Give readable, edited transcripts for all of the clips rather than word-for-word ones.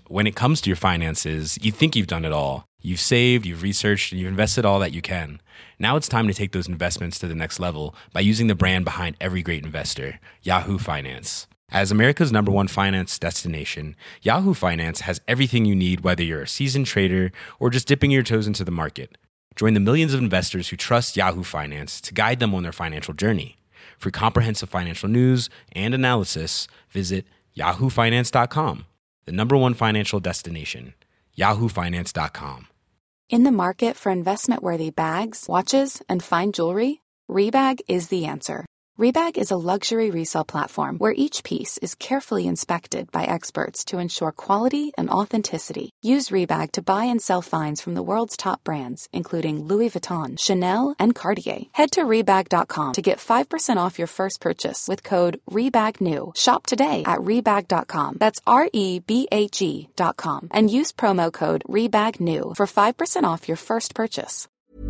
when it comes to your finances, you think you've done it all. You've saved, you've researched, and you've invested all that you can. Now it's time to take those investments to the next level by using the brand behind every great investor, Yahoo Finance. As America's #1 finance destination, Yahoo Finance has everything you need, whether you're a seasoned trader or just dipping your toes into the market. Join the millions of investors who trust Yahoo Finance to guide them on their financial journey. For comprehensive financial news and analysis, visit yahoofinance.com, the #1 financial destination, yahoofinance.com. In the market for investment-worthy bags, watches, and fine jewelry, Rebag is the answer. Rebag is a luxury resale platform where each piece is carefully inspected by experts to ensure quality and authenticity. Use Rebag to buy and sell finds from the world's top brands, including Louis Vuitton, Chanel, and Cartier. Head to Rebag.com to get 5% off your first purchase with code REBAGNEW. Shop today at Rebag.com. That's REBAG.com. And use promo code REBAGNEW for 5% off your first purchase.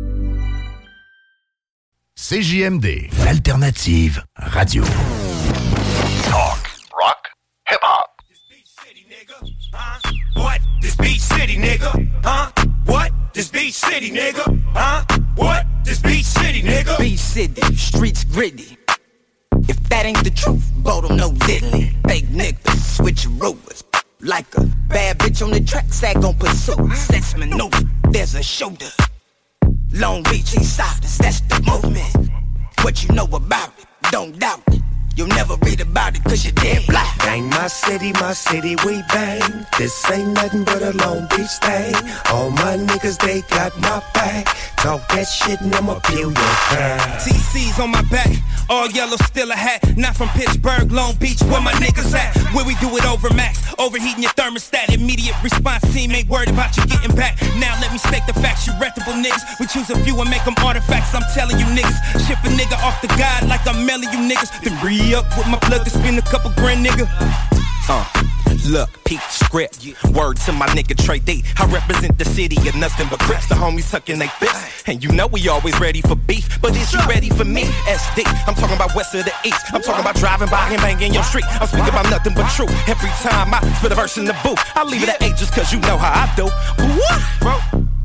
CJMD, l'alternative radio. Talk, rock, hip-hop. This beach city, nigga. Huh? What? This beach city, nigga. Huh? What? This beach city, nigga. Huh? What? This beach city, nigga. Beach city, streets gritty. If that ain't the truth, Bodum no diddly. Fake niggas, switcheroos. Like a bad bitch on the track, sag gon' pursue. Sex maneuver, there's a shoulder. Long Beach, East Siders, that's the movement. What you know about it, don't doubt it. You'll never read about it cause you're dead blind. Bang my city, we bang. This ain't nothing but a Long Beach thing. All my niggas, they got my back. Talk that shit and I'ma peel your crowd. TC's on my back, all yellow, still a hat. Not from Pittsburgh, Long Beach, where my niggas at. Where we do it over max, overheating your thermostat. Immediate response team ain't worried about you getting back. Now let me state the facts, you reputable niggas. We choose a few and make them artifacts. I'm telling you niggas, ship a nigga off the guide like I'm mailing you niggas. Then re-up with my plug to spend a couple grand, nigga. Look, peep the script. Word to my nigga Trey D. I represent the city of nothing but crips. The homies tucking they fists. And you know we always ready for beef. But is you ready for me? SD. I'm talking about west of the east. I'm talking about driving by and banging your street. I'm speaking about nothing but truth. Every time I spit a verse in the booth, I leave it at 8 just cause you know how I do. What? Bro?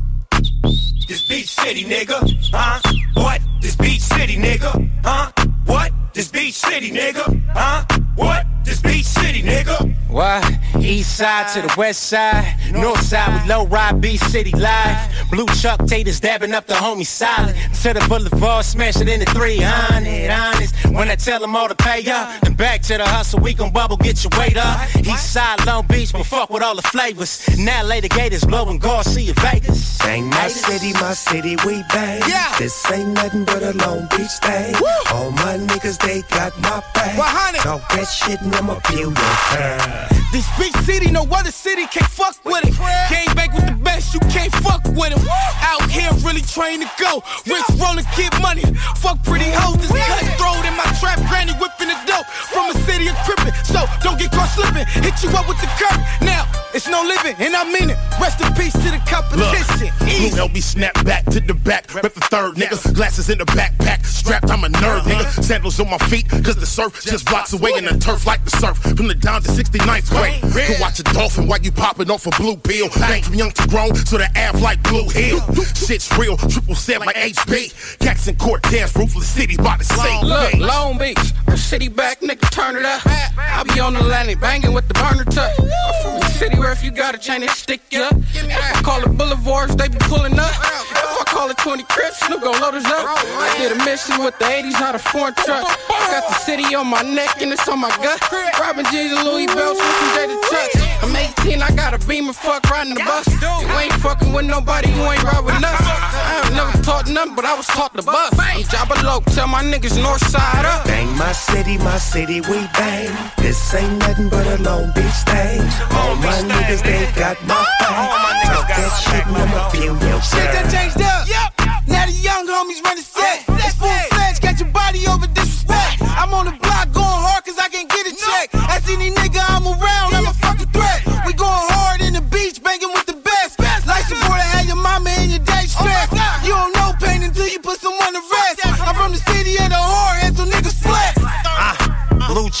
This beach city, nigga. Huh? What? This beach city, nigga. Huh? What? This beach city, nigga. Huh? What? This beach city, nigga. What? East side to the west side, north side with low ride, beach city live. Blue Chuck Taters dabbing up the homie solid. To the boulevard, smash it into 300. Honest, when I tell them all to pay up, then back to the hustle, we gon' bubble, get your weight up. East side, Long Beach, but fuck with all the flavors. Now later Gators blowing Garcia Vegas. Bang my city, we bang. Yeah. This ain't nothing but a Long Beach thing. Woo. All my niggas, they got my back. 100. Talk that shit and I'ma peel your crowd. This big city, no other city can't fuck with it. Came back with the best, you can't fuck with him. Out here really trying to go. Rich rollin', get money. Fuck pretty hoes, this cutthroat in my trap, granny whipping the dope. From a city of crippin', so don't get caught slipping. Hit you up with the curb. Now, it's no living, and I mean it. Rest in peace to the competition. Blue LB snap back to the back. Rep the third, nigga. Glasses in the backpack. Strapped, I'm a nerd, nigga. Sandals on my feet, cause the surf just blocks away in the turf like the surf. From the down to 69th grade. Could watch a dolphin while you popping off a blue pill. Bang from young to grown, so the ab like Blue Hill. Shit's real, 777 like HB. Jackson Cortez, ruthless city, by the same. Look, Long Beach, a city back, nigga, turn it up. I be on the Atlantic banging with the burner tuck. I'm from the city where if you got a chain, they stick you up. If I call it boulevards, they be pulling up. If I call it 20 Crips, Snoop gon' load us up. I did a mission with the 80s, not a foreign truck. I got the city on my neck and it's on my gut. Robin G's and Louis Belts with some Jada Touch. I'm 18, I got a Beamer, fuck riding the bus. You ain't fucking with nobody, you ain't ride with us. I ain't never taught nothing, but I was taught the bus. I'm Jabba Low, tell my niggas north side up. Bang my city, we bang. This ain't nothing but a Long Beach thing. All my niggas, they got my back. Talk that shit and I'ma feel your Shit that changed up. Now the young homies run the set. It's full fledged, got your body over disrespect. I'm on the block going hard cause I can't get a check. Ask any nigga I'm around, I'm a fucking threat. We going hard in the beach, banging with the best. Life support, I had your mama and your daddy stressed. You don't know pain until you put someone to rest. I'm from the city of the whore, and so niggas flex. Blue Chuck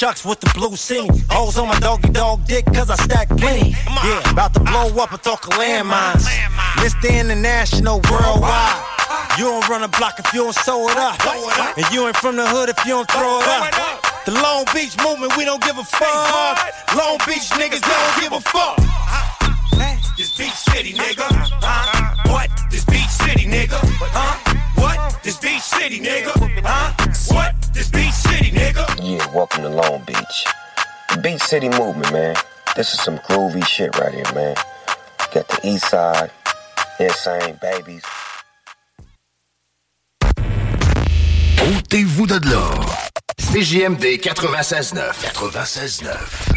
chucks with the blue sing. Hoes on my doggy dog dick cause I stack plenty. Yeah, about to blow up and talk landmines. Mr. International worldwide. You don't run a block if you don't sew it up. And you ain't from the hood if you don't throw it up. The Long Beach movement, we don't give a fuck. Long Beach niggas don't give a fuck. This beach city, nigga. What? This beach city, nigga. What? This beach city, nigga. What? This beach city, nigga. Yeah, welcome to Long Beach. The Beach City movement, man. This is some groovy shit right here, man. Got the East Side, Insane Babies. Ôtez-vous de là. CJMD 96.9. 96.9.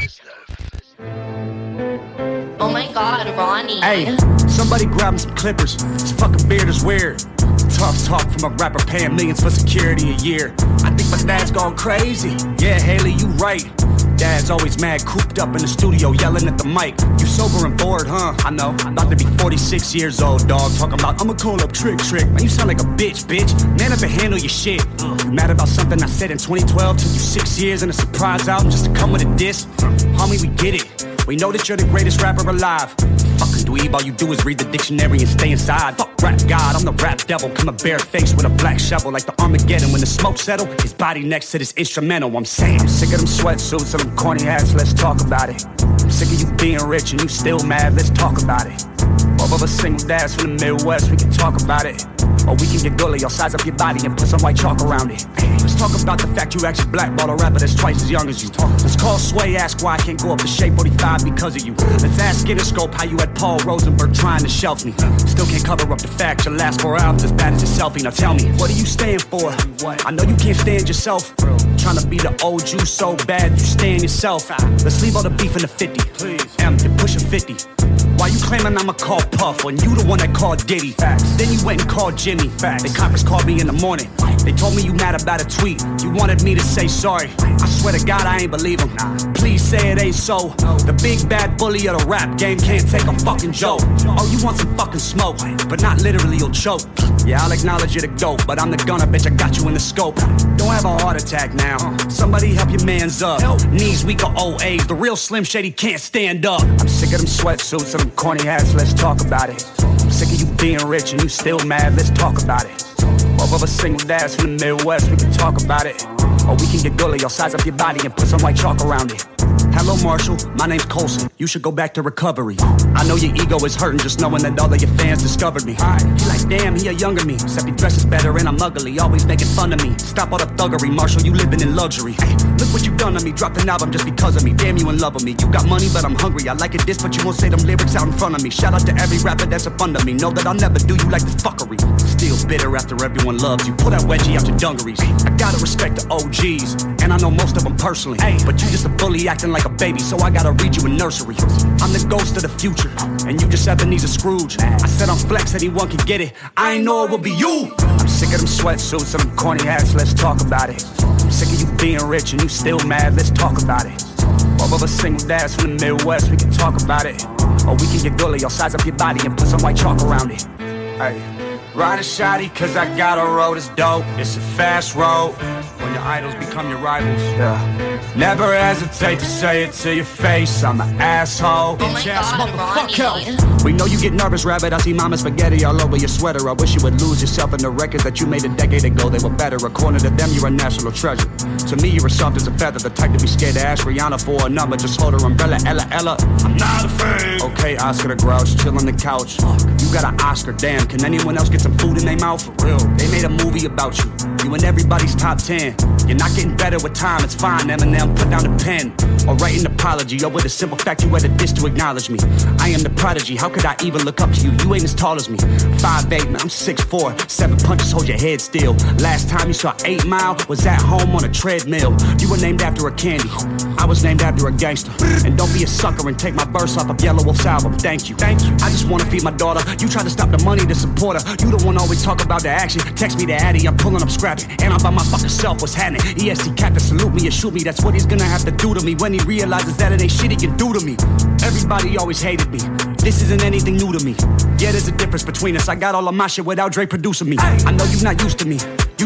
Oh my God, Ronnie. Hey, somebody grab me some clippers. This fucking beard is weird. Tough talk from a rapper paying millions for security a year. I think my dad's gone crazy. Yeah, Haley, you right. Dad's always mad, cooped up in the studio, yelling at the mic. You sober and bored, huh? I know. I'm about to be 46 years old, dog. Talking about, I'ma call up Trick. Man, you sound like a bitch. Man up and handle your shit. You mad about something I said in 2012? Took you 6 years and a surprise album just to come with a diss? Homie, we get it. We know that you're the greatest rapper alive. Fucking dweeb, all you do is read the dictionary and stay inside. Fuck rap god, I'm the rap devil. Come a bare face with a black shovel like the Armageddon. When the smoke settle, his body next to this instrumental. I'm saying, I'm sick of them sweatsuits and them corny hats, let's talk about it. I'm sick of you being rich and you still mad, let's talk about it. Both of us single dads from the Midwest, we can talk about it. Or we can get gully, I'll size up your body and put some white chalk around it. Let's talk about the fact you actually blackballed a rapper that's twice as young as you. Let's call Sway, ask why I can't go up to Shape 45 because of you. Let's ask Interscope how you had Paul Rosenberg trying to shelf me. Still can't cover up the fact your last 4 albums as bad as your selfie. Now tell me, what do you stand for? I know you can't stand yourself. Trying to be the old you so bad you stand yourself. Let's leave all the beef in the 50. M, you're pushing 50. Why you claiming I'ma call Puff when you the one that called Diddy? Facts. Then you went and called Jimmy. Facts. The coppers called me in the morning. They told me you mad about a tweet. You wanted me to say sorry. I swear to God I ain't believe him. Please say it ain't so. The big bad bully of the rap game can't take a fucking joke. Oh, you want some fucking smoke, but not literally, you'll choke. Yeah, I'll acknowledge you're the GOAT, but I'm the gunner, bitch, I got you in the scope. Don't have a heart attack now. Somebody help your mans up. Knees weak or old age, the real Slim Shady can't stand up. I'm sick of them sweatsuits and them corny hats, let's talk about it. I'm sick of you being rich and you still mad, let's talk about it. Both of us single dads from the Midwest, we can talk about it. Or we can get gully, I'll size up your body and put some white chalk around it. Hello Marshall, my name's Colson, you should go back to recovery. I know your ego is hurting just knowing that all of your fans discovered me. You like, damn, he a younger me, except he dresses better and I'm ugly, always making fun of me. Stop all the thuggery, Marshall, you living in luxury. Hey, look what you done to me, dropped an album just because of me. Damn, you in love with me, you got money but I'm hungry. I like it this but you won't say them lyrics out in front of me. Shout out to every rapper that's up under me, know that I'll never do you like this fuckery. Still bitter after everyone loves you, pull that wedgie out your dungarees. I gotta respect the OGs, and I know most of them personally. But you just a bully acting like a baby, so I gotta read you a nursery. I'm the ghost of the future, and you just Ebenezer Scrooge. I said I'm flex, anyone can get it, I ain't know it would be you. I'm sick of them sweatsuits and them corny hats, let's talk about it. I'm sick of you being rich and you still mad, let's talk about it. Both of us single dads from the Midwest, we can talk about it. Or we can get gully, I'll size up your body and put some white chalk around it. Hey, ride a shotty cause I got a road that's dope. It's a fast road when your idols become your rivals. Yeah. Never hesitate to say it to your face, I'm an asshole. Oh my God, motherfucker. We know you get nervous, rabbit. I see mama spaghetti all over your sweater. I wish you would lose yourself in the records that you made a decade ago. They were better. According to them, you're a national treasure. To me, you're as soft as a feather, the type to be scared to ask Rihanna for a number. Just hold her umbrella, Ella. I'm not a fan. Okay, Oscar the Grouch, chill on the couch. You got an Oscar, damn. Can anyone else get some food in their mouth? For real. They made a movie about you. You in everybody's top 10. You're not getting better with time, it's fine. Eminem, put down the pen. Or write an apology, or with a simple fact you had a dish to acknowledge me. I am the prodigy, how could I even look up to you? You ain't as tall as me. 5'8", man, I'm 6'4", 7 punches, hold your head still. Last time you saw 8 Mile was at home on a treadmill. You were named after a candy, I was named after a gangster. And don't be a sucker and take my verse off of Yellow Wolf's album, thank you. I just wanna feed my daughter, you try to stop the money to support her. You the one always talk about the action, text me the addy, I'm pulling up scrapping. And I'm by my fucking self, what's happening? EST Captain, salute me or shoot me, that's what he's gonna have to do to me when he realizes that it ain't shit he can do to me. Everybody always hated me, this isn't anything new to me. Yeah, there's a difference between us, I got all of my shit without Dre producing me. I know you're not used to me, you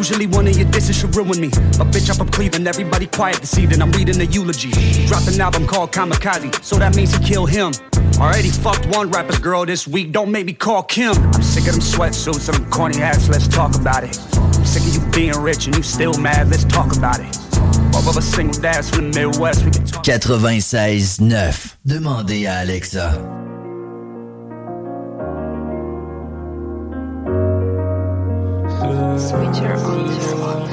Usually one of your disses should ruin me, but bitch, I'm from Cleveland. Everybody quiet this evening. I'm reading the eulogy. He dropped an album called Kamikaze, so that means he killed him. Already fucked one rapper's girl this week. Don't make me call Kim. I'm sick of them sweatsuits and them corny hats. Let's talk about it. I'm sick of you being rich and you still mad. Let's talk about it. Both of us single dads from the Midwest. We can talk. 96.9. Demandez à Alexa. Switcher on this one.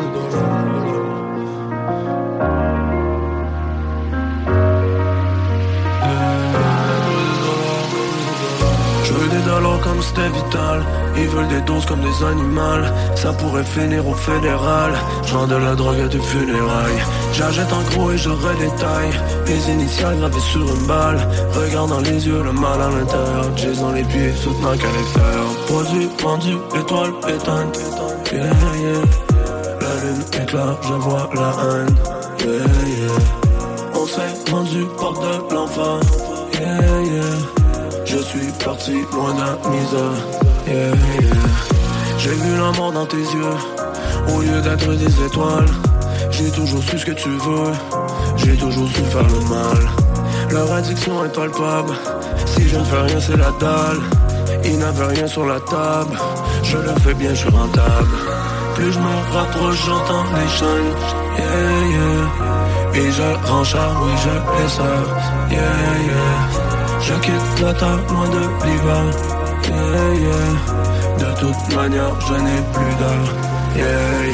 Je veux des dollars comme c'était vital. Ils veulent des doses comme des animaux. Ça pourrait finir au fédéral. Genre de la drogue à des funérailles. J'achète en gros et je redétaille. Les initiales gravées sur une balle. Regarde dans les yeux, le mal à l'intérieur. Jazz dans les pieds, soutenant qu'à l'extérieur. Produit, vendu, étoile éteinte. Yeah, yeah. La lune éclate, je vois la haine. Yeah, yeah. On s'est rendu porte de l'enfer. Yeah, yeah. Je suis parti loin de la misère. Yeah, yeah. J'ai vu la mort dans tes yeux. Au lieu d'être des étoiles. J'ai toujours su ce que tu veux. J'ai toujours su faire le mal. Leur addiction est palpable. Si je ne fais rien c'est la dalle. Ils n'avaient rien sur la table. Je le fais bien, je suis rentable. Plus je me rapproche, j'entends les chaînes. Yeah, yeah. Et je renchard, oui, je les sers. Yeah, yeah. Je quitte la table, loin de l'hiver. Yeah, yeah. De toute manière, je n'ai plus d'heure. Yeah,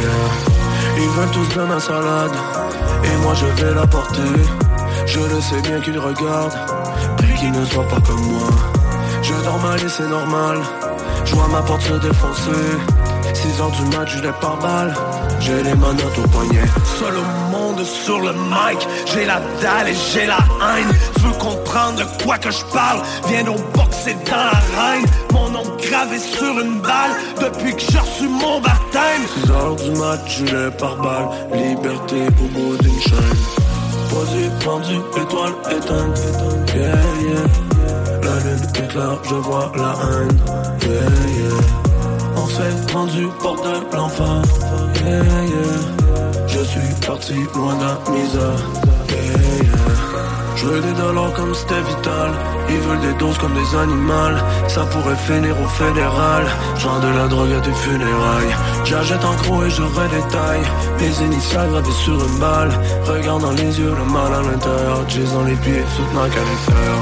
yeah. Ils veulent tous de ma salade. Et moi, je vais la porter. Je le sais bien qu'ils regardent. Plus qu'ils ne soient pas comme moi. Je dors mal et c'est normal. Je vois ma porte se défoncer. 6h du match, je l'ai par balle. J'ai les manottes au poignet. Seul au monde sur le mic. J'ai la dalle et j'ai la haine. Tu veux comprendre de quoi que je parle? Viens donc boxer dans l'arène. Mon nom gravé sur une balle. Depuis que j'ai reçu mon baptême. 6h du match, je l'ai par balle. Liberté au bout d'une chaîne. Produit, vendu, étoile éteinte. Yeah, yeah. La lune éclaire, je vois la haine. Yeah, yeah. On s'est rendu porte de l'enfer. Yeah, yeah. Je suis parti loin de la misère. Yeah, yeah. Je veux des dollars comme c'était vital. Ils veulent des doses comme des animaux. Ça pourrait finir au fédéral. Genre de la drogue à des funérailles. J'achète en gros et je redétaille. Les initiales gravées sur une balle. Regarde dans les yeux, le mal à l'intérieur. Jazz dans les pieds, soutenant qu'à l'extérieur.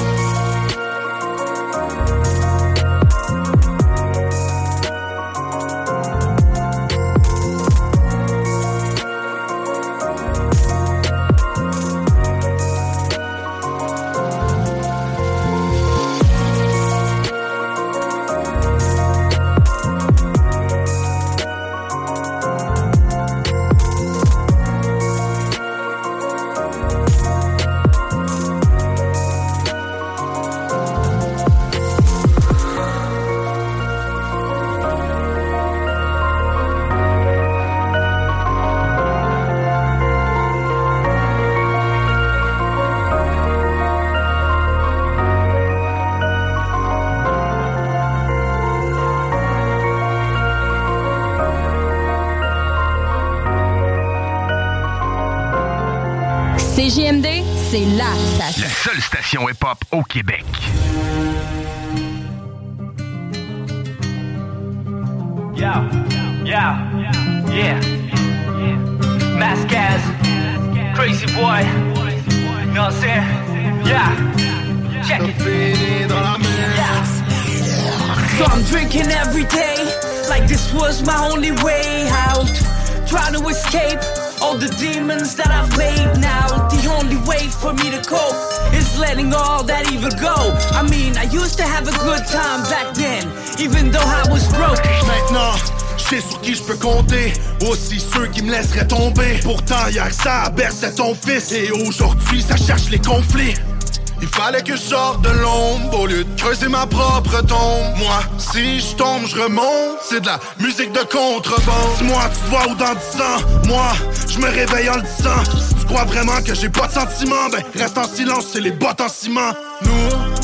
CJMD, c'est la station. La seule station hip-hop au Québec. Yeah, yeah, yeah. Mascaz, Crazy Boy. You know what I'm saying? Yeah. Check it. Yeah. So I'm drinking every day, like this was my only way out. Trying to escape all the demons that I've made now. The only way for me to cope is letting all that evil go. I mean, I used to have a good time back then, even though I was broke. Maintenant, je sais sur qui je peux compter, aussi ceux qui me laisseraient tomber. Pourtant, hier ça berçait ton fils, et aujourd'hui ça cherche les conflits. Il fallait que je sorte de l'ombre au lieu de creuser ma propre tombe. Moi, si je tombe, je remonte, c'est de la musique de contrebande. Dis-moi, tu te vois où dans 10 ans? Moi, je me réveille en le disant. Si tu crois vraiment que j'ai pas de sentiments, ben reste en silence, c'est les bottes en ciment. Nous,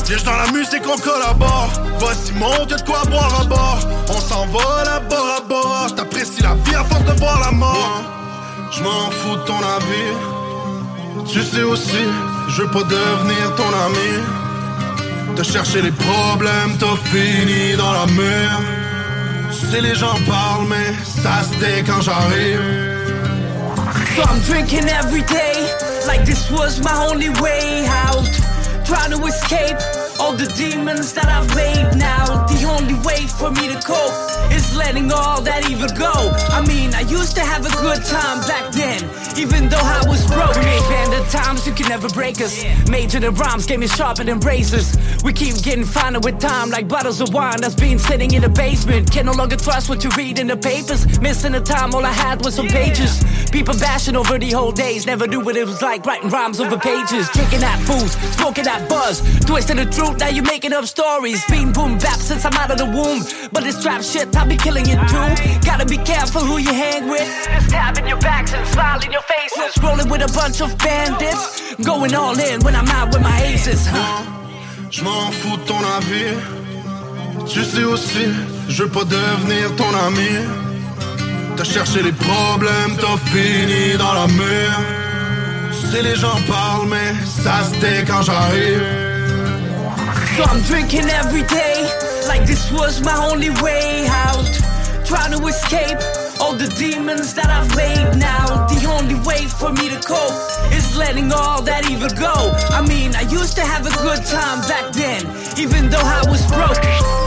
Viens dans la musique, on collabore. Voici mon Dieu de quoi boire à bord. On s'envole à bord. T'apprécies la vie à force de voir la mort. Je m'en fous de ton avis. Tu sais aussi, je veux pas devenir ton ami. Te chercher les problèmes, t'as fini dans la mer. Tu sais les gens parlent mais ça se tait quand j'arrive. So I'm drinking every day, like this was my only way out. Trying to escape all the demons that I've made now. The only way for me to cope is letting all that evil go. I mean, I used to have a good time back then, even though I was broke. We made band times, you can never break us. Major than rhymes, game is sharper than razors. We keep getting finer with time, like bottles of wine that's been sitting in the basement. Can no longer trust what you read in the papers. Missing the time, all I had was some pages. People bashing over the whole days, never knew what it was like writing rhymes over pages. Drinking that booze, smoking that buzz, twisting the truth, now you making up stories. Been boom bap since I'm out of the womb, but this trap shit, I be killing it too. Gotta be careful who you hang with. Stabbing your backs and smiling your faces. Rolling with a bunch of bandits, going all in when I'm out with my aces. Je m'en fous de ton avis. Tu sais aussi, je veux pas devenir ton ami. T'as cherché les problèmes, t'as fini dans la mer. Tu sais les gens parlent mais ça se tait quand j'arrive. So I'm drinking every day, like this was my only way out. Trying to escape all the demons that I've made now. The only way for me to cope is letting all that evil go. I mean, I used to have a good time back then, even though I was broke.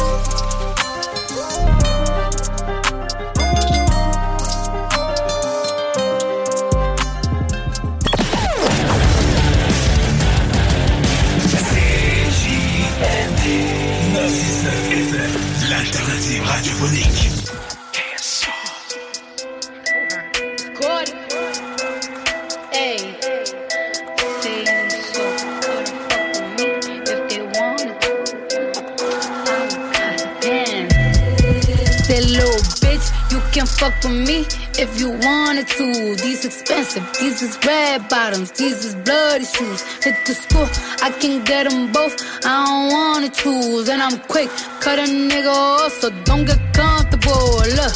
L'alternative radiophonique. Good. Hey. Say so good. Fuck with me if they wanna. Damn. Say little bitch, you can fuck with me if you wanted to. These expensive, these is red bottoms, these is bloody shoes. Hit the school, I can get them both, I don't wanna choose. And I'm quick, cut a nigga off, so don't get comfortable. Look,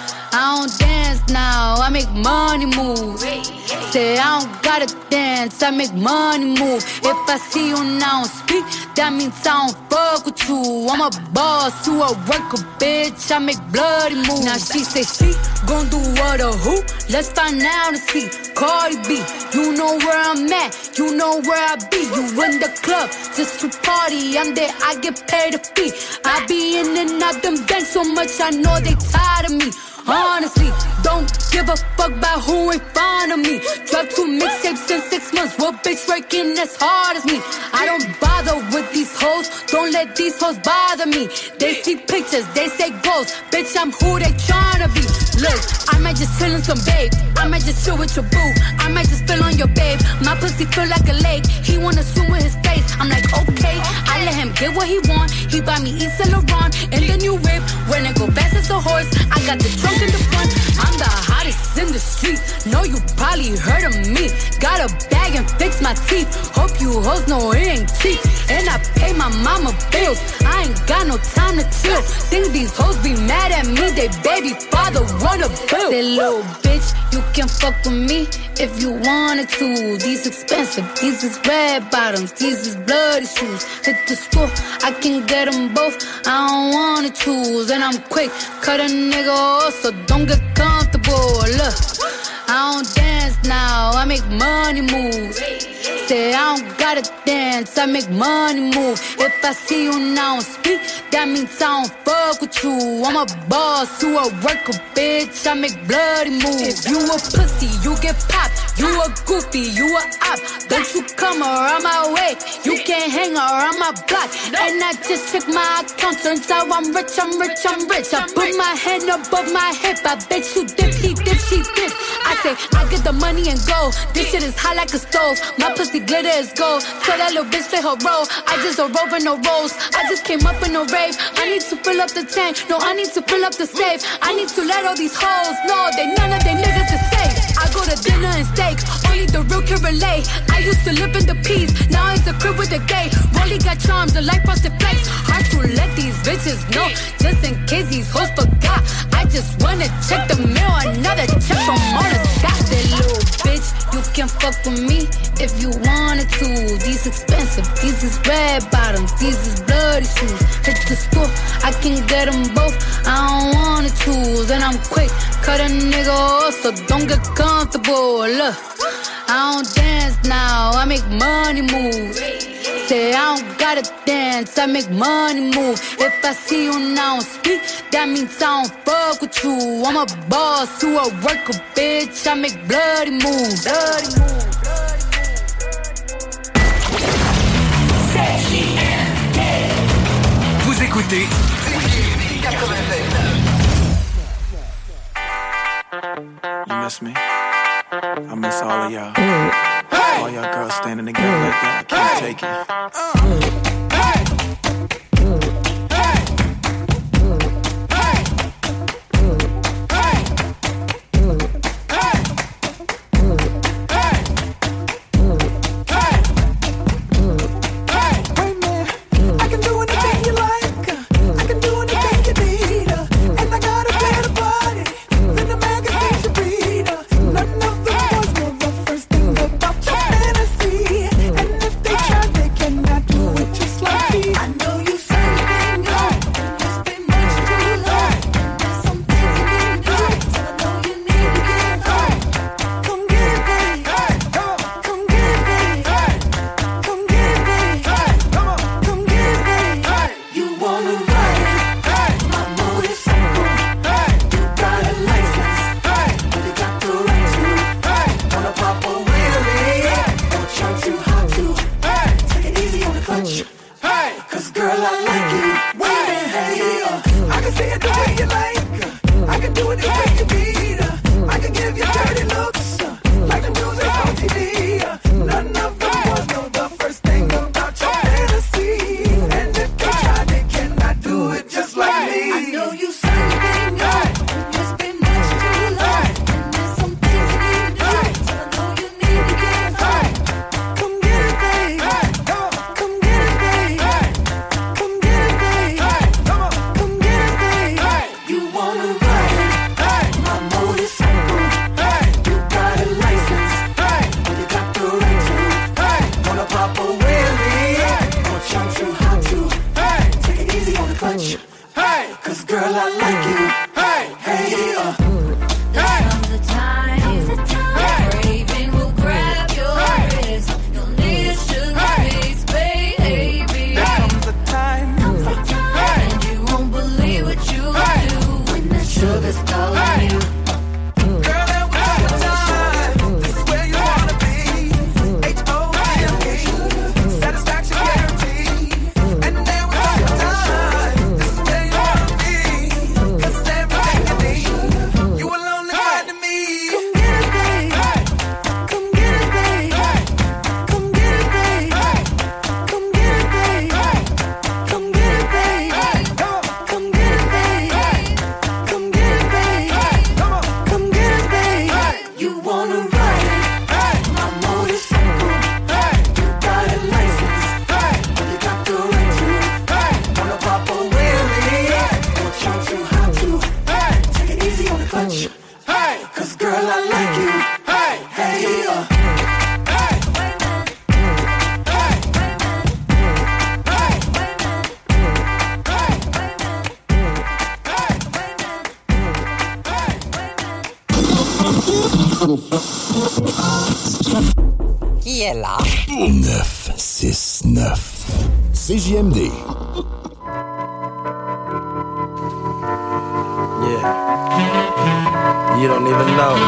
I don't dance now, I make money move. Say I don't gotta dance, I make money move. If I see you now speak, that means I don't fuck with you. I'm a boss, you a worker, bitch, I make bloody moves. Now she say she gon' do what or who? Let's find out and see. Cardi B, you know where I'm at, you know where I be. You in the club just to party, I'm there, I get paid a fee. I be in and out them banks so much, I know they tired of me. Honestly, don't give a fuck about who in front of me. Dropped 2 mixtapes in 6 months. What bitch working as hard as me? I don't bother with these hoes. Don't let these hoes bother me. They see pictures, they say goals. Bitch, I'm who they tryna be. Look, I might just chill in some babe. I might just chill with your boo. I might just spill on your babe. My pussy feel like a lake. He wanna swim with his face. I'm like, okay. I let him get what he want. He buy me East Saint Laurent in the new whip. When it go fast as a horse, I got the trunk in the front. I'm the hottest in the street. Know you probably heard of me. Got a bag and fix my teeth. Hope you hoes know it ain't cheap. And I pay my mama bills. I ain't got no time to chill. Think these hoes be mad at me. They baby father wanna bill. Say little bitch, you can fuck with me if you wanted to. These expensive, these is red bottoms, these is bloody shoes. Hit the school, I can get them both. I don't wanna choose. And I'm quick, cut a nigga off, so don't get comfortable. Look, I don't dance now, I make money moves. Say I don't gotta dance, I make money move. If I see you now speak, that means I don't fuck with you. I'm a boss, you a worker, bitch, I make bloody moves. If you a pussy, you get popped. You a goofy, you a op. Don't you come around my way, you can't hang around my block. And I just check my account, turns out I'm rich, I'm rich, I'm rich. I put my hand above my hip, I bet you dip, he dip, she dip. I say, I get the money and go. This shit is hot like a stove. My pussy glitter is gold. Tell that little bitch play her role. I just a rover, no rolls. I just came up in a rave. I need to fill up the tank. No, I need to fill up the safe. I need to let all these hoes know that none of they niggas is safe. I go to dinner and stay fake. Only the real can relate. I used to live in the peace, now it's a crib with a gay. Rolly got charms, the life frosted flakes. Hard to let these bitches know, just in case these hoes forgot. I just wanna check the mail, another check from Mona Scott. That little bitch, you can fuck with me if you wanted to. These expensive, these is red bottoms, these is bloody shoes. Hit the school, I can get them both, I don't wanna choose. And I'm quick, cut a nigga off, so don't get comfortable. Look, I don't dance now, I make money moves. Say I don't gotta dance, I make money move. If I see you now speak, that means I don't fuck with you. I'm a boss who a worker, bitch, I make bloody moves. Bloody moves. Vous écoutez You miss me? I miss all of y'all. All y'all girls standing together like that. I can't take it. Qui est là? 969 CJMD. Yeah. You don't even know.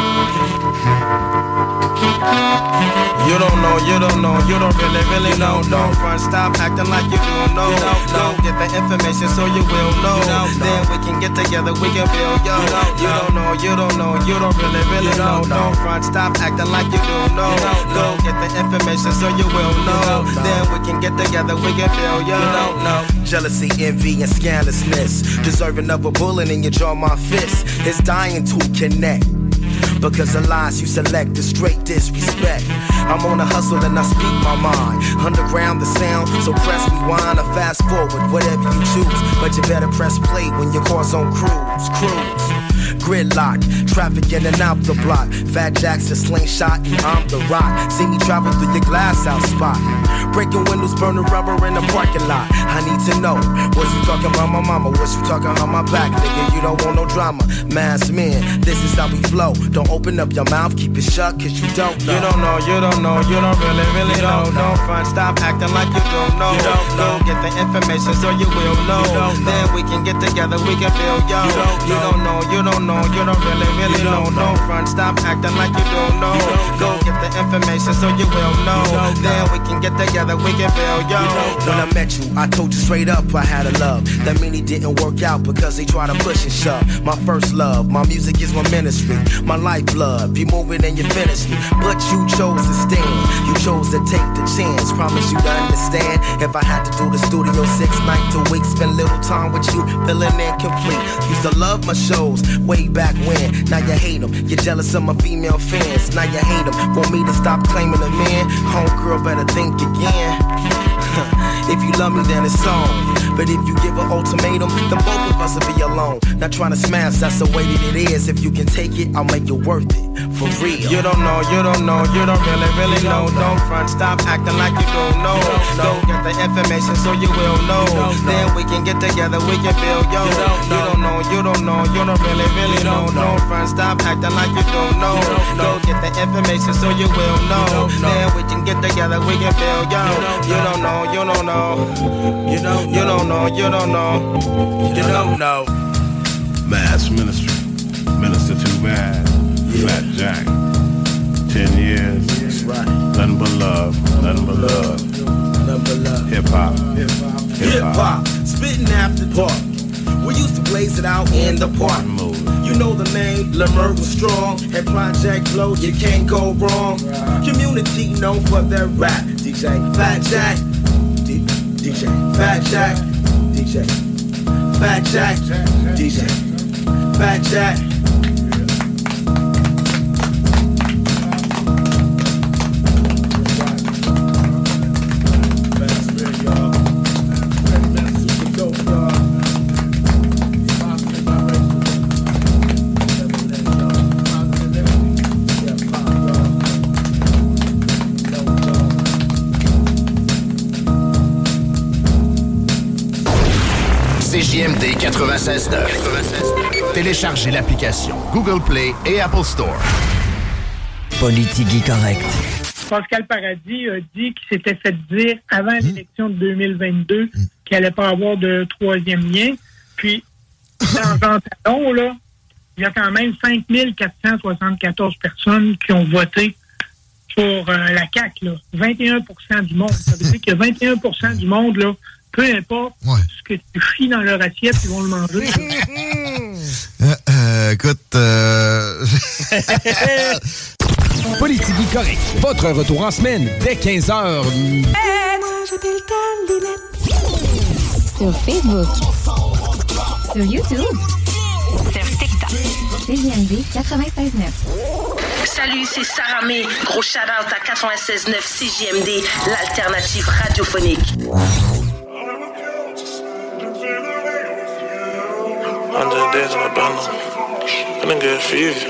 You don't know, you don't know, you don't really know. Don't front, stop acting like you don't know. Go get the information so you will know. Then we can get together, we can build, yo. You don't know, you don't know, you don't really know. Don't front, stop acting like you don't know. Go get the information so you will know. Then we can get together, we can build, yo. Jealousy, envy, and scandalousness, deserving of a bullet in your jaw, my fist is dying to connect. because the lies you select is straight disrespect. I'm on a hustle and I speak my mind. Underground the sound, so press rewind or fast forward, whatever you choose. But you better press play when your car's on cruise. Gridlock, traffic in and out the block. Fat Jack's a slingshot, I'm the rock. See me travel through your glass house spot. Breaking windows, burning rubber in the parking lot. I need to know, was you talking about my mama? Was you talking about my back? Nigga, you don't want no drama. Mass men, this is how we flow. Don't open up your mouth, keep it shut, cause you don't know. You don't know, you don't know, you don't really know. Don't front, stop acting like you don't know. Go get the information so you will know. Then we can get together, we can build, yo. You don't know, you don't know, you don't really know. Don't front, stop acting like you don't know. Go get the information so you will know. Then we can get together, we can build, yo. When I met you, I told you straight up I had a love. That mean it didn't work out because they try to push and shove. My first love, my music is my ministry. My lifeblood, be moving and you finish me. But you chose to stand, you chose to take the chance. Promise you to understand. If I had to do the studio 6 nights a week, spend little time with you, feeling incomplete. Used to love my shows way back when. Now you hate them, you're jealous of my female fans. Now you hate them, want me to stop claiming a man. Homegirl better think again. If you love me, then it's on. But if you give an ultimatum, then both of us will be alone. Not trying to smash, that's the way that it is. If you can take it, I'll make it worth it. For real. You don't know, you don't know, you don't really know. Don't front, stop acting like you don't know. Go get the information so you will know. Then we can get together, we can build, yo. You don't know, you don't know, you don't really know. Don't front, stop acting like you don't know. Go get the information so you will know. Then we can get together, we can build, yo. You don't know, you don't know. You don't know, you don't know. You don't know. Mass Ministry. Minister Too Bad. Fat Jack. 10 years. That's right. Nothing but love. Nothing but love. Nothing but love. Hip hop. Hip hop. Spitting after dark. We used to blaze it out in the park. You know the name, Lamert was strong. And Project Flow, you can't go wrong. Community known for their rap. DJ Fat Jack. DJ Fat Jack. DJ Fat Jack. DJ Fat Jack. CJMD 96.9. Téléchargez l'application Google Play et Apple Store. Politique correcte. Pascal Paradis a dit qu'il s'était fait dire avant l'élection de 2022 qu'il n'allait pas avoir de troisième lien. Puis, dans un talon, là, il y a quand même 5474 personnes qui ont voté pour la CAQ. Là. 21% du monde. Ça veut dire qu'il y a 21% du monde, là, peu importe ce que tu chies dans leur assiette, ils vont le manger. Écoute, Politique correct. Votre retour en semaine dès 15h. Sur Facebook. Sur YouTube. Sur TikTok. CJMD 96.9. Salut, c'est Sarah May. Gros shout-out à 96.9 CJMD, l'alternative radiophonique. 100 days in a bundle. Feeling good for you.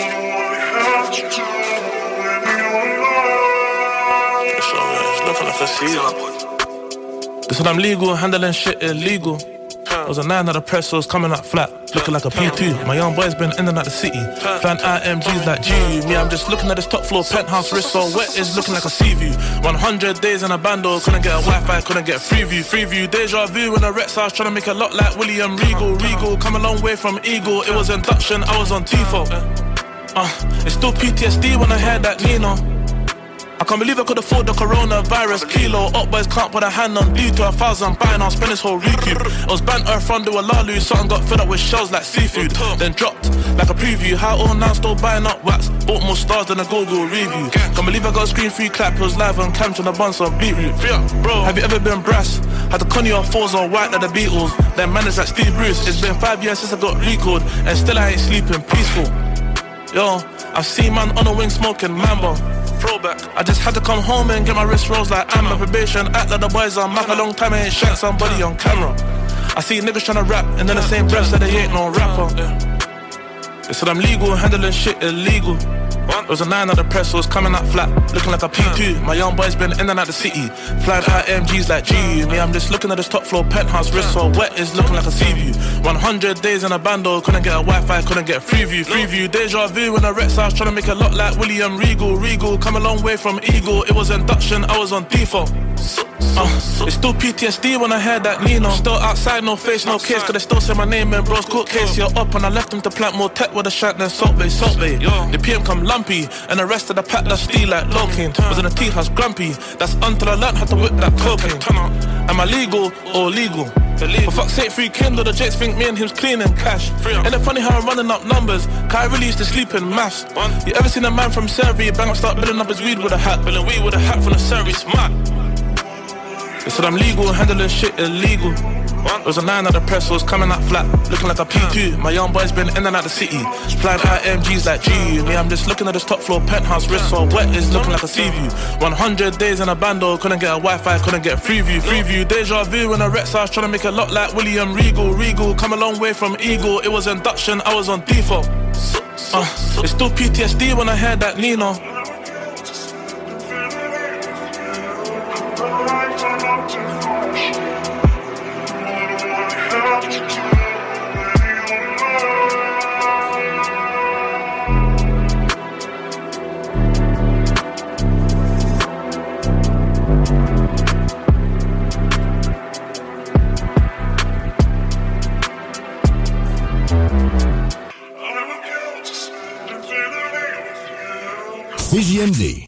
It's looking like I see you. This when I'm legal, handling shit illegal. I was a 9 out of press, so it's coming up flat. Looking like a P2. My young boy's been in and out the city. Fan IMG's like G. Me, I'm just looking at this top floor penthouse wrist so wet, it's looking like a sea view. 100 days in a bando, couldn't get a Wi-Fi, couldn't get a free view. Deja vu in a Rex house, trying to make a lot like William Regal. Come a long way from Eagle, it was induction, I was on TIFO. It's still PTSD when I hear that Nino. I can't believe I could afford the coronavirus kilo. Up boys can't put a hand on D to 1,000 buying, I'll spend this whole recoup. It was banter from the Walalu, something got fed up with shells like seafood. Then dropped like a preview. How all now still buying up wax. Bought more stars than a Google review. Can't believe I got a screen free clap. It was live on cam trying to bun some beetroot. Bro, have you ever been brass? Had the Connie on fours on white like the Beatles. Then managed like Steve Bruce. It's been 5 years since I got recalled, and still I ain't sleeping peaceful. Yo, I I've seen man on a wing smoking Mambo. Throwback. I just had to come home and get my wrist rolls like Amber. Probation, act like the boys on map. A long time I ain't shanked somebody on camera. I see niggas tryna rap and then the same breath said they ain't no rapper. They said I'm legal, handling shit illegal. There was a 9 at the press, so it's coming out flat, looking like a P2. My young boy's been in and out the city, flying out MGs like G. Me, I'm just looking at this top floor penthouse, wrist so wet, it's looking like a sea view. 100 days in a bando, couldn't get a Wi-Fi, couldn't get a free view. Deja vu when I Rex, I was trying to make a lot like William Regal. Come a long way from Eagle, it was induction, I was on default. It's still PTSD when I heard that Nino. Still outside, no face, no case, cause they still say my name in bro's court case. You're up and I left him to plant more tech with a shank than Salt Bay. The PM come lumpy, and the rest of the pack that's steal like Locaine. Was in a tea house grumpy, that's until I learned how to whip that cocaine. Am I legal or legal? For fuck's sake, free Kindle, the Jakes think me and him's cleaning cash. Ain't it funny how I'm running up numbers? Cause I really used to sleep in maths. You ever seen a man from Surrey bang start building up his weed with a hat? Building weed with a hat from the Surrey, smart. They said I'm legal, handling shit illegal. There was a 9 at the press, so it's coming out flat, looking like a P2. My young boy's been in and out the city, flying out MGs like G. Me, I'm just looking at this top floor penthouse, wrist so wet, it's looking like a sea view. 100 days in a bando, couldn't get a Wi-Fi, couldn't get a free view. Deja vu when I Rex, I was trying to make a lot like William Regal. Come a long way from Eagle, it was induction, I was on default. It's still PTSD when I heard that Nino. CJMD.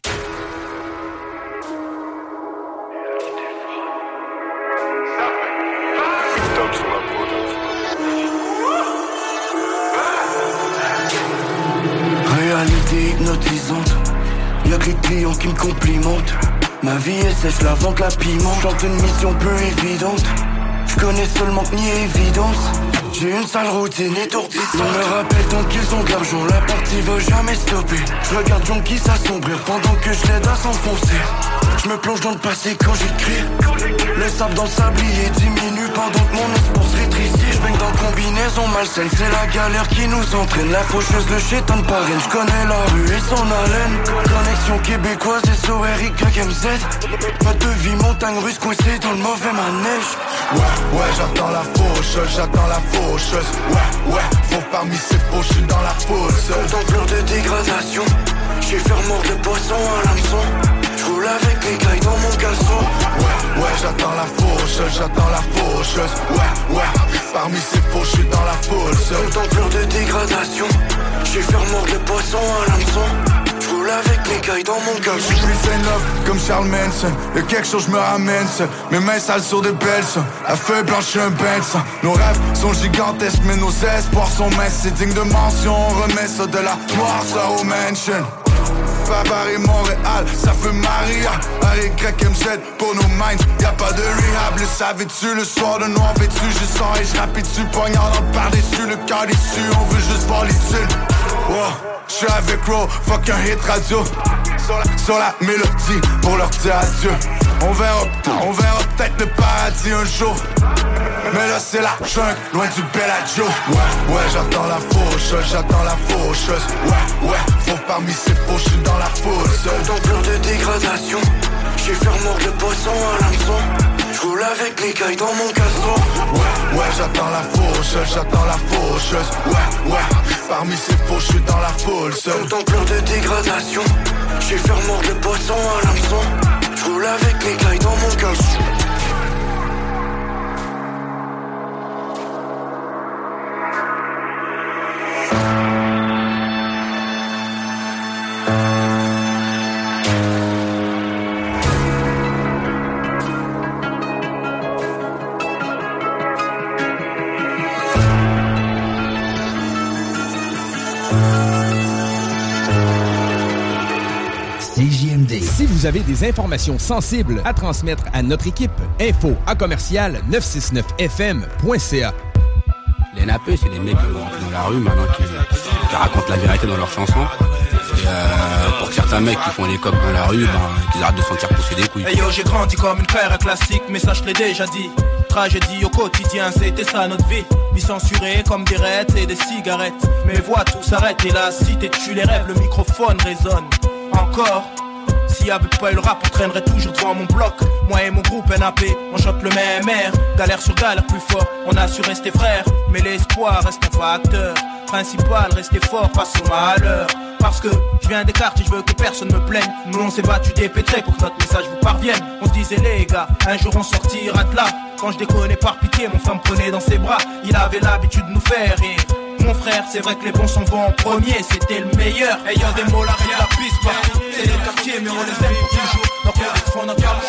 Réalité hypnotisante, y'a que les clients qui me complimentent. Ma vie est sèche, la vente, la piment. J'tente une mission peu évidente. J'connais seulement que ni évidence. J'ai une sale routine étourdissante. Ils me rappellent tant qu'ils ont de l'argent, la partie va jamais stopper. J'regarde Jonky s'assombrir pendant que je l'aide à s'enfoncer. J'me plonge dans le passé quand j'écris. Le sable dans le sablier diminue pendant que mon espoir se rétrécit. J'baigne dans combinaison malsaine, c'est la galère qui nous entraîne. La faucheuse, le chétan parraine, j'connais la rue et son haleine. Connexion québécoise et SORYMZ. Pas de vie, montagne russe coincée dans le mauvais manège. Ouais, j'attends la faucheuse, Ouais, faut parmi ces faux, j'suis dans la fosse. Contempleur de dégradation, j'suis fermeur de poisson à l'hameçon. J'roule avec les cailles dans mon caleçon. Ouais, j'attends la faucheuse. Ouais, parmi ces faux, j'suis dans la fosse. Contempleur de dégradation, j'suis fermeur de poisson à l'hameçon. J'roule avec les cailles dans mon caleçon. J'suis plus in love comme Charles Manson. Y'a quelque chose, j'me ramène ça. Mes mains sales sur des belles ça. La feuille blanche, j'suis un bain de sang. Nos rêves sont gigantesques, mais nos espoirs sont minces. C'est digne de mention, on remet ça de la noirceur au mansion. Paris, Montréal, ça fait Maria. RYMZ pour nos minds, y'a pas de rehab. Le savais-tu, le soir de noir vêtu, je sens et j'rapis dessus, poignard dans le par-dessus, le cœur déçu, on veut juste voir les thunes. Wow, j'suis avec Ro, fuck un hit radio. Sur la mélodie, pour leur dire adieu. On verra peut-être le paradis un jour. Mais là c'est la jungle, loin du Bellagio. Ouais, j'attends la faucheuse. Ouais, faut parmi ces faux, j'suis dans la fosse. Contempleur de dégradation, j'suis fermeur de poisson à l'hameçon. J'roule avec les cailles dans mon caleçon. Ouais, j'attends la faucheuse. Ouais, parmi ces faux, j'suis dans la fosse. Contempleur de dégradation, j'suis fermeur de poisson à l'hameçon. J'roule avec les cailles dans mon caleçon. Si vous avez des informations sensibles à transmettre à notre équipe, info@969fm.ca. Les nappeux, c'est des mecs qui vont dans la rue maintenant qui racontent la vérité dans leurs chansons. Et pour certains mecs qui font les coques dans la rue, qu'ils arrêtent de se sentir pousser des couilles. Hey yo, j'ai grandi comme une carrière classique, mais ça je l'ai déjà dit. Tragédie au quotidien, c'était ça notre vie. Mis censurés comme des rêtes et des cigarettes. Mais vois, tout s'arrête et la cité tue les rêves, le microphone résonne. Encore. S'il y avait pas eu le rap, on traînerait toujours devant mon bloc. Moi et mon groupe NAP, on chope le même air. Galère sur galère plus fort, on a su rester frères. Mais l'espoir reste un facteur principal, rester fort face au malheur. Parce que je viens des quartiers, je veux que personne me plaigne. Nous on s'est battu des pétrés pour que notre message vous parvienne. On se disait les gars, un jour on sortira de là. Quand je déconnais par pitié, mon frère me prenait dans ses bras. Il avait l'habitude de nous faire rire. Mon frère, c'est vrai que les bons s'en vont en premier, c'était le meilleur. Et y'a des mots là, rien la piste partout. C'est les quartiers, mais on les aime pour toujours. Donc on défend notre amour.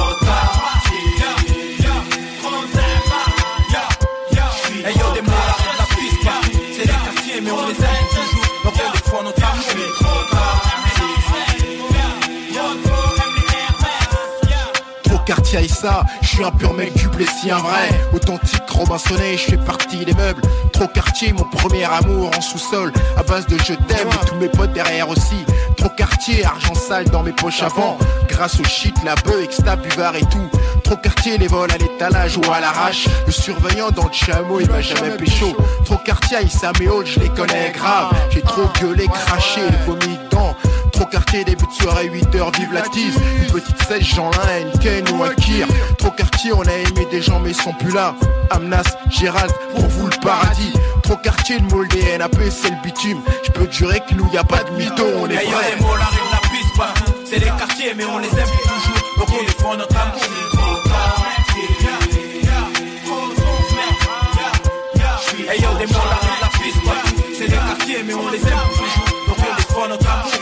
Et y'a des mots là, rien la piste partout. C'est les quartiers, mais on les aime pour toujours. Donc on défend notre amour. Quartier Aïssa, je suis un pur mec du Plessis, un vrai authentique Robinsonnet, je fais partie des meubles. Trop quartier, mon premier amour en sous-sol, à base de je t'aime et tous mes potes derrière aussi. Trop quartier, argent sale dans mes poches avant, grâce au shit, la bœuf, exta, buvard et tout. Trop quartier, les vols à l'étalage ou à l'arrache, le surveillant dans le chameau, il m'a jamais pécho. Trop quartier, Aïssa, mes halls, je les connais grave. J'ai trop gueulé, craché, vomi dedans. Trop quartier, début de soirée, 8h, vive la tease. Une petite sèche, Jean Lin, Ken ou Akir. Trop quartier, on a aimé des gens mais ils sont plus là. Amnas, Gérald, pour vous le paradis. Trop quartier, le moule des NAP, c'est le bitume. Je peux te jurer que nous y a pas de mytho, on est vrais. Hey, les mots, la règle, la piste partout. C'est les quartiers mais on les aime toujours. Donc on défend notre amour. Hey yo, des mots, la règle, la piste partout. C'est les quartiers mais on les aime toujours. Donc on défend notre amour.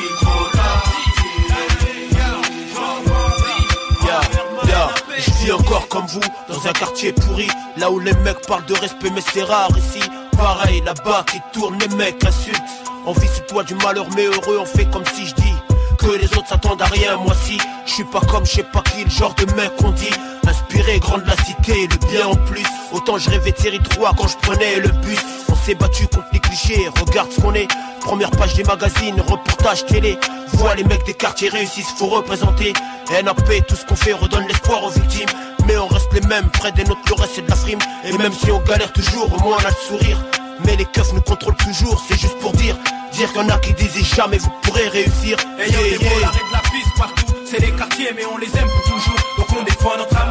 Je vis encore comme vous, dans un quartier pourri, là où les mecs parlent de respect mais c'est rare ici. Pareil, là-bas qui tourne, les mecs insultent. On vit sous toi du malheur mais heureux, on fait comme si je dis que les autres s'attendent à rien. Moi si, je suis pas comme je sais pas qui, le genre de mec qu'on dit inspiré, grand de la cité, le bien en plus. Autant je rêvais de série 3 quand je prenais le bus. On s'est battu contre les clichés, regarde ce qu'on est. Première page des magazines, reportage télé. Vois les mecs des quartiers réussissent, faut représenter. NAP, tout ce qu'on fait redonne l'espoir aux victimes. Mais on reste les mêmes, près des nôtres, le reste c'est de la frime. Et même si on galère toujours, au moins on a le sourire. Mais les keufs nous contrôlent toujours, c'est juste pour dire qu'il y en a qui disaient jamais vous pourrez réussir. Et y'a des mots, la règle, la piste partout. C'est les quartiers mais on les aime pour toujours. Donc on défend notre amour.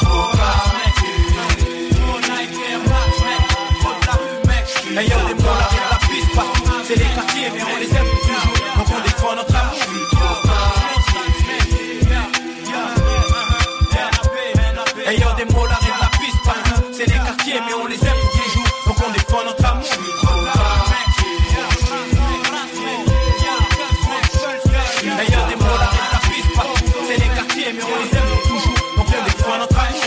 Et y'a des mots, la règle, la piste partout. C'est les quartiers mais on les aime pour toujours. Donc on défend notre amour. Et y'a des mots, la règle, la piste partout. C'est les quartiers mais on les aime pour toujours. Donc on défend notre amour. Et y'a des mots, la règle, la piste partout. C'est les quartiers mais on les aime pour toujours. Donc on défend notre amour.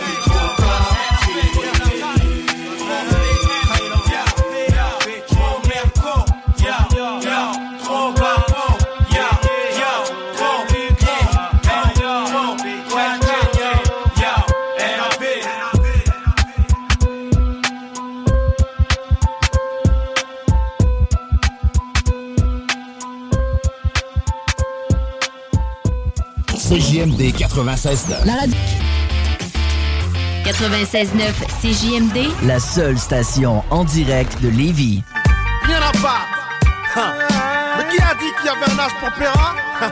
CJMD 96.9. La radio. 96.9 CJMD. La seule station en direct de Lévis. Rien à part. Mais qui a dit qu'il y avait un âge pour Péra?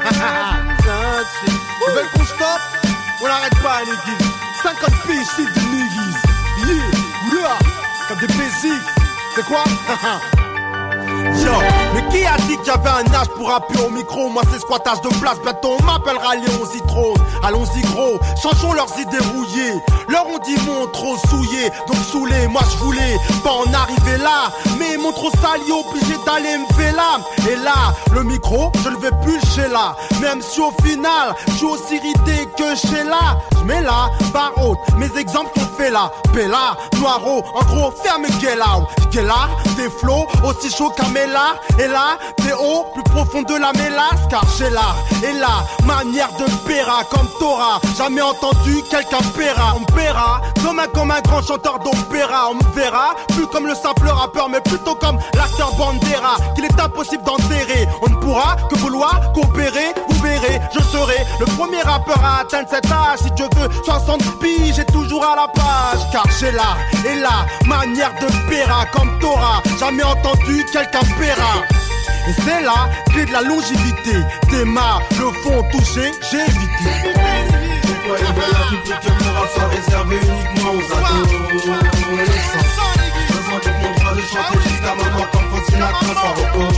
Ils veulent qu'on stoppe? On n'arrête pas, niggas. 50 piges, c'est de niggas. Yeah, oula, comme des basics. C'est quoi? Yo, mais qui a dit qu'il y avait un âge pour rapper au micro? Moi c'est squattage de place, bientôt on m'appellera Léon Zitrone. Allons-y gros, changeons leurs idées rouillées. Leur on dit mon trop souillé, donc saoulé. Moi je voulais pas en arriver là, mais ils m'ont trop sali, obligé d'aller me faire là. Et là, le micro, je le vais plus chez là. Même si au final, je suis aussi ridé que chez là. Je mets la barre haute, mes exemples sont faits là. Bella, Noiro, en gros ferme Guéla. Guéla, des flots aussi chaud qu'un Mélard. Et là, des hauts plus profond de la mélasse. Car j'ai l'art et la manière de Péra comme Torah. Jamais entendu quelqu'un Péra. On me paiera comme un grand chanteur d'opéra. On me verra plus comme le simple rappeur mais plutôt comme l'acteur Bandera, qu'il est impossible d'enterrer. On ne pourra que vouloir coopérer, vous verrez, je serai le premier rappeur à atteindre cet âge. Si Dieu veut 60 piges, j'ai toujours à la page. Car j'ai l'art et la manière de Péra, comme Torah, jamais entendu quelqu'un Péra. Et c'est la clé de la longévité. Démarre, le fond touché, j'ai évité. Pourquoi ils veulent un public que le moral soit réservé uniquement aux ados? Besoin de mon droit de chanter jusqu'à ma mort comme faut Sinatra sans repos.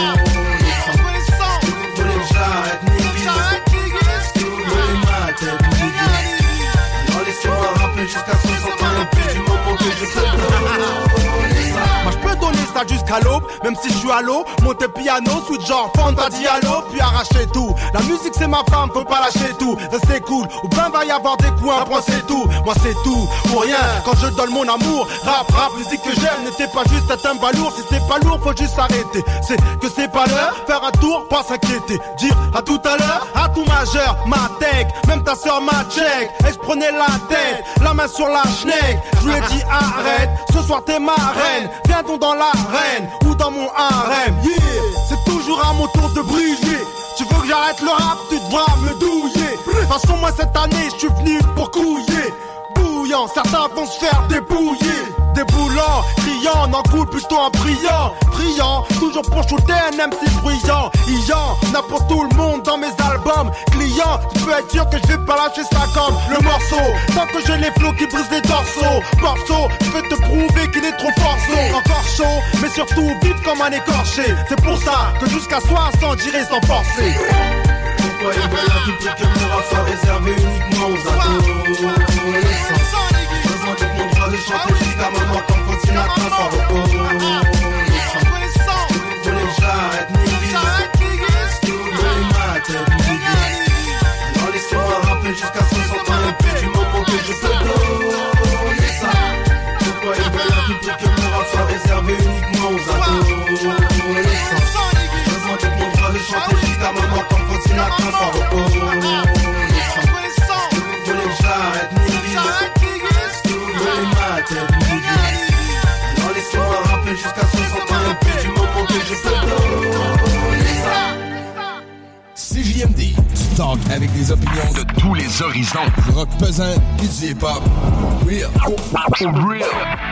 Si vous voulez que j'arrête, niggas. Si vous voulez ma tête, niggas. Alors laissez-moi rapper jusqu'à 60 ans et puis du moment que je peux moi je peux donner ça jusqu'à l'aube, même si je suis à l'eau. Monter piano, switch genre Fanta Diallo, puis arracher tout. La musique c'est ma femme, faut pas lâcher tout. Restez cool, ou ben va y avoir des coups, après c'est tout. Moi c'est tout, ou rien, quand je donne mon amour. Rap, musique que j'aime, n'était pas juste un balourd. Si c'est pas lourd, faut juste arrêter. C'est que c'est pas l'heure, faire un tour, pas s'inquiéter. Dire à tout à l'heure, à tout majeur, ma tech. Même ta soeur m'a check, et je prenais la tête, la main sur la schneck. Je lui ai dit arrête, ce soir t'es ma reine. Viens donc dans l'arène ou dans mon harem, yeah. C'est toujours à mon tour de briller. Tu veux que j'arrête le rap, tu devras me douiller. De toute façon moi cette année je suis venu pour couiller. Bouillant, certains vont se faire débouiller. Déboulant, criant, n'en coule plutôt en priant. Friand, toujours pour shooter un MC bruyant. Iant, n'a pour tout le monde dans mes albums. Client, tu peux être sûr que je vais pas lâcher ça comme le morceau. Tant que j'ai les flots qui brisent les dorsaux. Morceau, je peux te prouver qu'il est trop forceau. Encore chaud, mais surtout vite comme un écorché. C'est pour ça que jusqu'à 60 j'irai sans forcer. Pourquoi ils veulent un public que le moral soit réservé uniquement aux ados? Besoin de mon droit de chanter jusqu'à ma mort comme faut Sinatra sans repos. Si vous voulez que j'arrête, niggas. Si vous voulez ma tête, niggas. Alors laissez-moi rapper jusqu'à 60 ans et puis du moment que je peux donner ça. Pourquoi ils veulent un public que le moral soit réservé uniquement aux ados? Besoin de mon droit de chanter jusqu'à ma mort comme faut Sinatra sans repos. Si vous voulez que j'arrête, niggas. Si vous voulez ma tête, niggas. Alors laissez-moi rapper jusqu'à 60 ans et puis du moment que je peux donner ça. CJMD, du talk avec des opinions de tous les horizons. Du rock pesant et du hip-hop. Real. Real.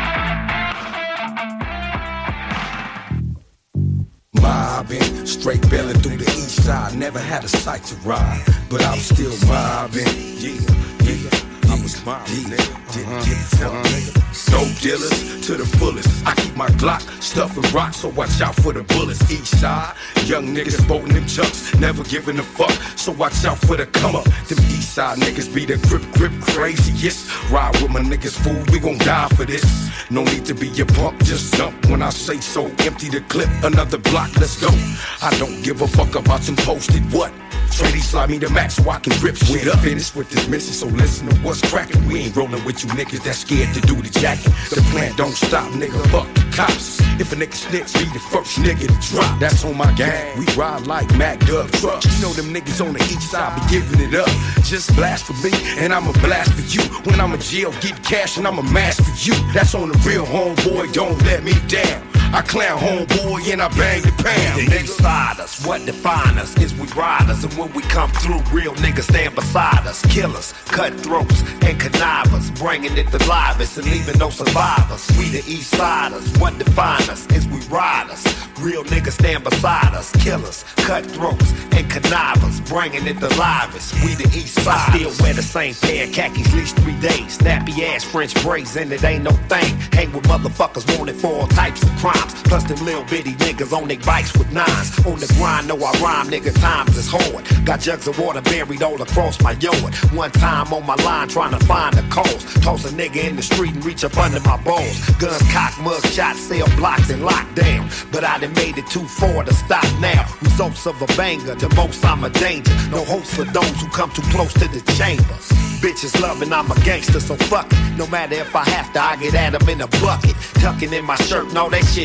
Mobbing, straight bailing through the east side. Never had a sight to ride, but I'm still mobbing. Yeah. I was mobbing, dope dealers to the fullest. I keep my Glock stuffing rocks, so watch out for the bullets. East side, young niggas boating them chucks, never giving a fuck, so watch out for the come up. Them east side niggas be the grip craziest. Ride with my niggas, fool, we gon' die for this. No need to be a punk, just jump when I say so. Empty the clip, another block, let's go. I don't give a fuck about some posted what. Trady slide me the max so I can rip shit up. Finished with this mission, so listen to what's cracking. We ain't rolling with you niggas that's scared to do the jacking. The plan don't stop, nigga, fuck the cops. If a nigga snitch, be the first nigga to drop. That's on my gang, we ride like Mac Dub trucks. You know them niggas on the east side be giving it up. Just blast for me, and I'ma blast for you. When I'm in jail, get cash, and I'ma mask for you. That's on the real, homeboy, don't let me down. I clown homeboy and I bang the pound. They inside us, what define us is we riders. And when we come through, real niggas stand beside us. Killers, cutthroats, and connivers, bringing it to livest and leaving no survivors. We the east siders, what define us is we riders. Real niggas stand beside us. Killers, cutthroats, and connivers, bringing it to livest. We the east side. I still wear the same pair of khakis, at least 3 days. Snappy ass French braids, and it ain't no thing. Hang with motherfuckers wanted for all types of crimes. Plus them little bitty niggas on their bikes with nines. On the grind, know I rhyme, nigga, times is hard. Got jugs of water buried all across my yard. One time on my line trying to find the cause. Toss a nigga in the street and reach up under my balls. Guns cock, mug shots, cell blocks and lockdown. But I done made it too far to stop now. Results of a banger, the most I'm a danger. No hopes for those who come too close to the chambers. Bitches loving, I'm a gangster, so fuck it. No matter if I have to, I get at them in a bucket. Tucking in my shirt, no, that shit don't work.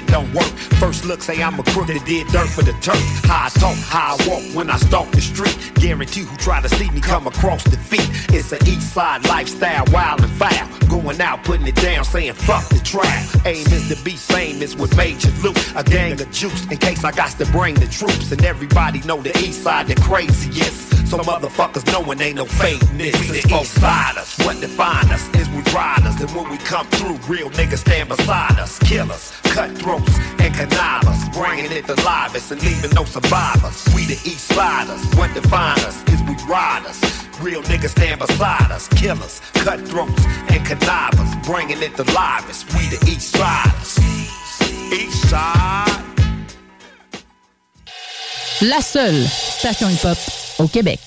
work. First look, say I'm a crook that did dirt for the turf. How I talk, how I walk when I stalk the street. Guarantee who try to see me come across the feet. It's an east side lifestyle, wild and foul. Going out, putting it down, saying fuck the trial. Aim is to be famous with major loot. A gang of juice in case I got to bring the troops. And everybody know the east side the craziest. So motherfuckers knowing ain't no fake in this. We the east siders, what define us is we riders. And when we come through, real niggas stand beside us. Killers, cutthroats, and connivers. Bringing it to livest and leaving no survivors. We the east siders, what define us is we riders. Real niggas stand beside us. Killers, cutthroats, and connivers. Bringing it to livest. We the east siders. East side. La seule station hip-hop au Québec.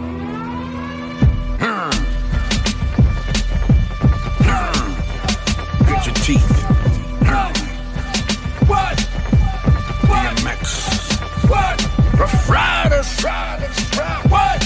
Get your teeth. What? DMX. What? Rough Riders. What?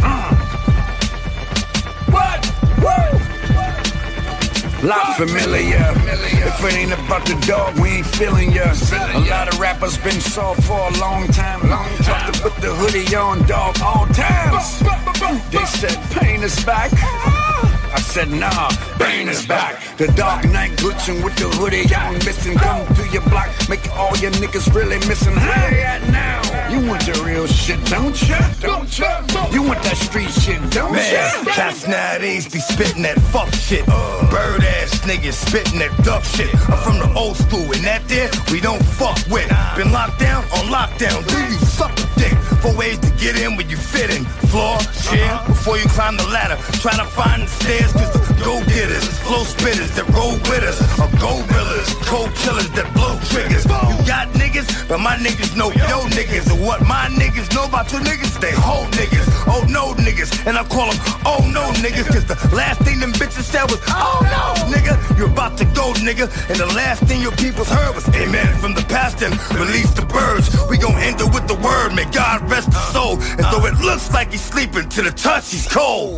What? Woo! Lot familiar. If it ain't about the dog, we ain't feeling ya. A lot of rappers been soft for a long time. Tried to put the hoodie on, dog, all times. They said pain is back. I said nah, pain is back. The dark night glitching with the hoodie on, missing. Come to your block, make all your niggas really missing. How they at now? You want the real shit, don't ya? You want that street shit, don't ya? Cats nowadays be spitting that fuck shit. Bird ass niggas spitting that duck shit. I'm from the old school, and that there we don't fuck with. Been locked down on lockdown. Do you suck a dick? 4 ways to get in where you fit in. Floor, chair, before you climb the ladder. Try to find the stairs, cause the go-getters, flow spitters that roll with us are gorillas, cold killers that blow triggers. You got niggas, but my niggas know yo niggas. And what my niggas know about you niggas, they whole niggas, oh no niggas. And I call them oh no niggas, cause the last thing them bitches said was oh no nigga. You're about to go nigga, and the last thing your peoples heard was amen from the past and release the birds. We gon' end it with the word, may God rest his soul. And though it looks like he's sleeping, to the touch he's cold.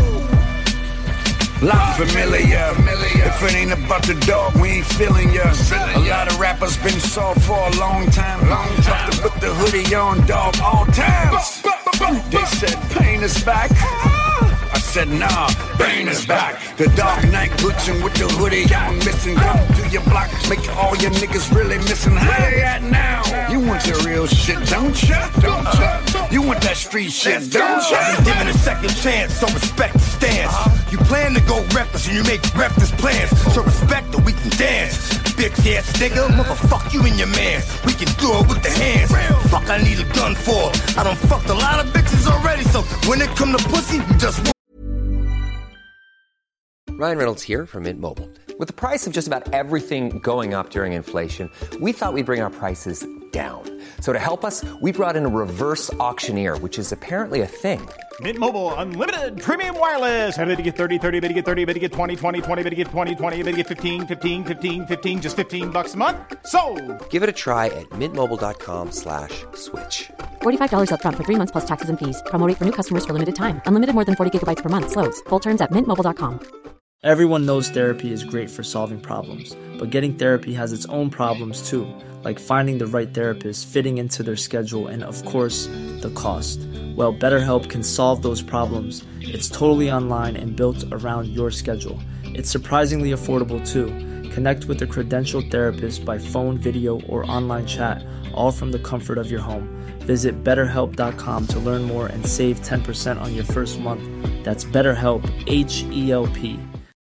Lot familiar. If it ain't about the dog, we ain't feeling ya. A lot of rappers been soft for a long time. Tried to put the hoodie on, dog, all times. They said pain is back. I said nah, pain is back. The dark night glitching with the hoodie on, missing. Come to your block, make all your niggas really missing. How they at now? You want the real shit, don't ya? You want that street shit, don't ya? I've been given a second chance, so respect the stance. You plan to go reckless and you make reckless plans. So respect that we can dance. Bitch ass nigga, motherfuck you and your man. We can do it with the hands. Fuck I need a gun for. I done fucked a lot of bitches already, so when it come to pussy, you just Ryan Reynolds here from Mint Mobile. With the price of just about everything going up during inflation, we thought we'd bring our prices down. So to help us, we brought in a reverse auctioneer, which is apparently a thing. Mint Mobile Unlimited Premium Wireless. How to get 30, 30, bit to get 30, bit to get 20, 20, 20, bit to get 20, 20, bit to get 15, 15, 15, 15, just $15 a month? Sold! Give it a try at mintmobile.com/switch. $45 up front for 3 months plus taxes and fees. Promo rate for new customers for limited time. Unlimited more than 40 gigabytes per month. Slows full terms at mintmobile.com. Everyone knows therapy is great for solving problems, but getting therapy has its own problems too, like finding the right therapist, fitting into their schedule, and of course, the cost. Well, BetterHelp can solve those problems. It's totally online and built around your schedule. It's surprisingly affordable too. Connect with a credentialed therapist by phone, video, or online chat, all from the comfort of your home. Visit BetterHelp.com to learn more and save 10% on your first month. That's BetterHelp, H-E-L-P.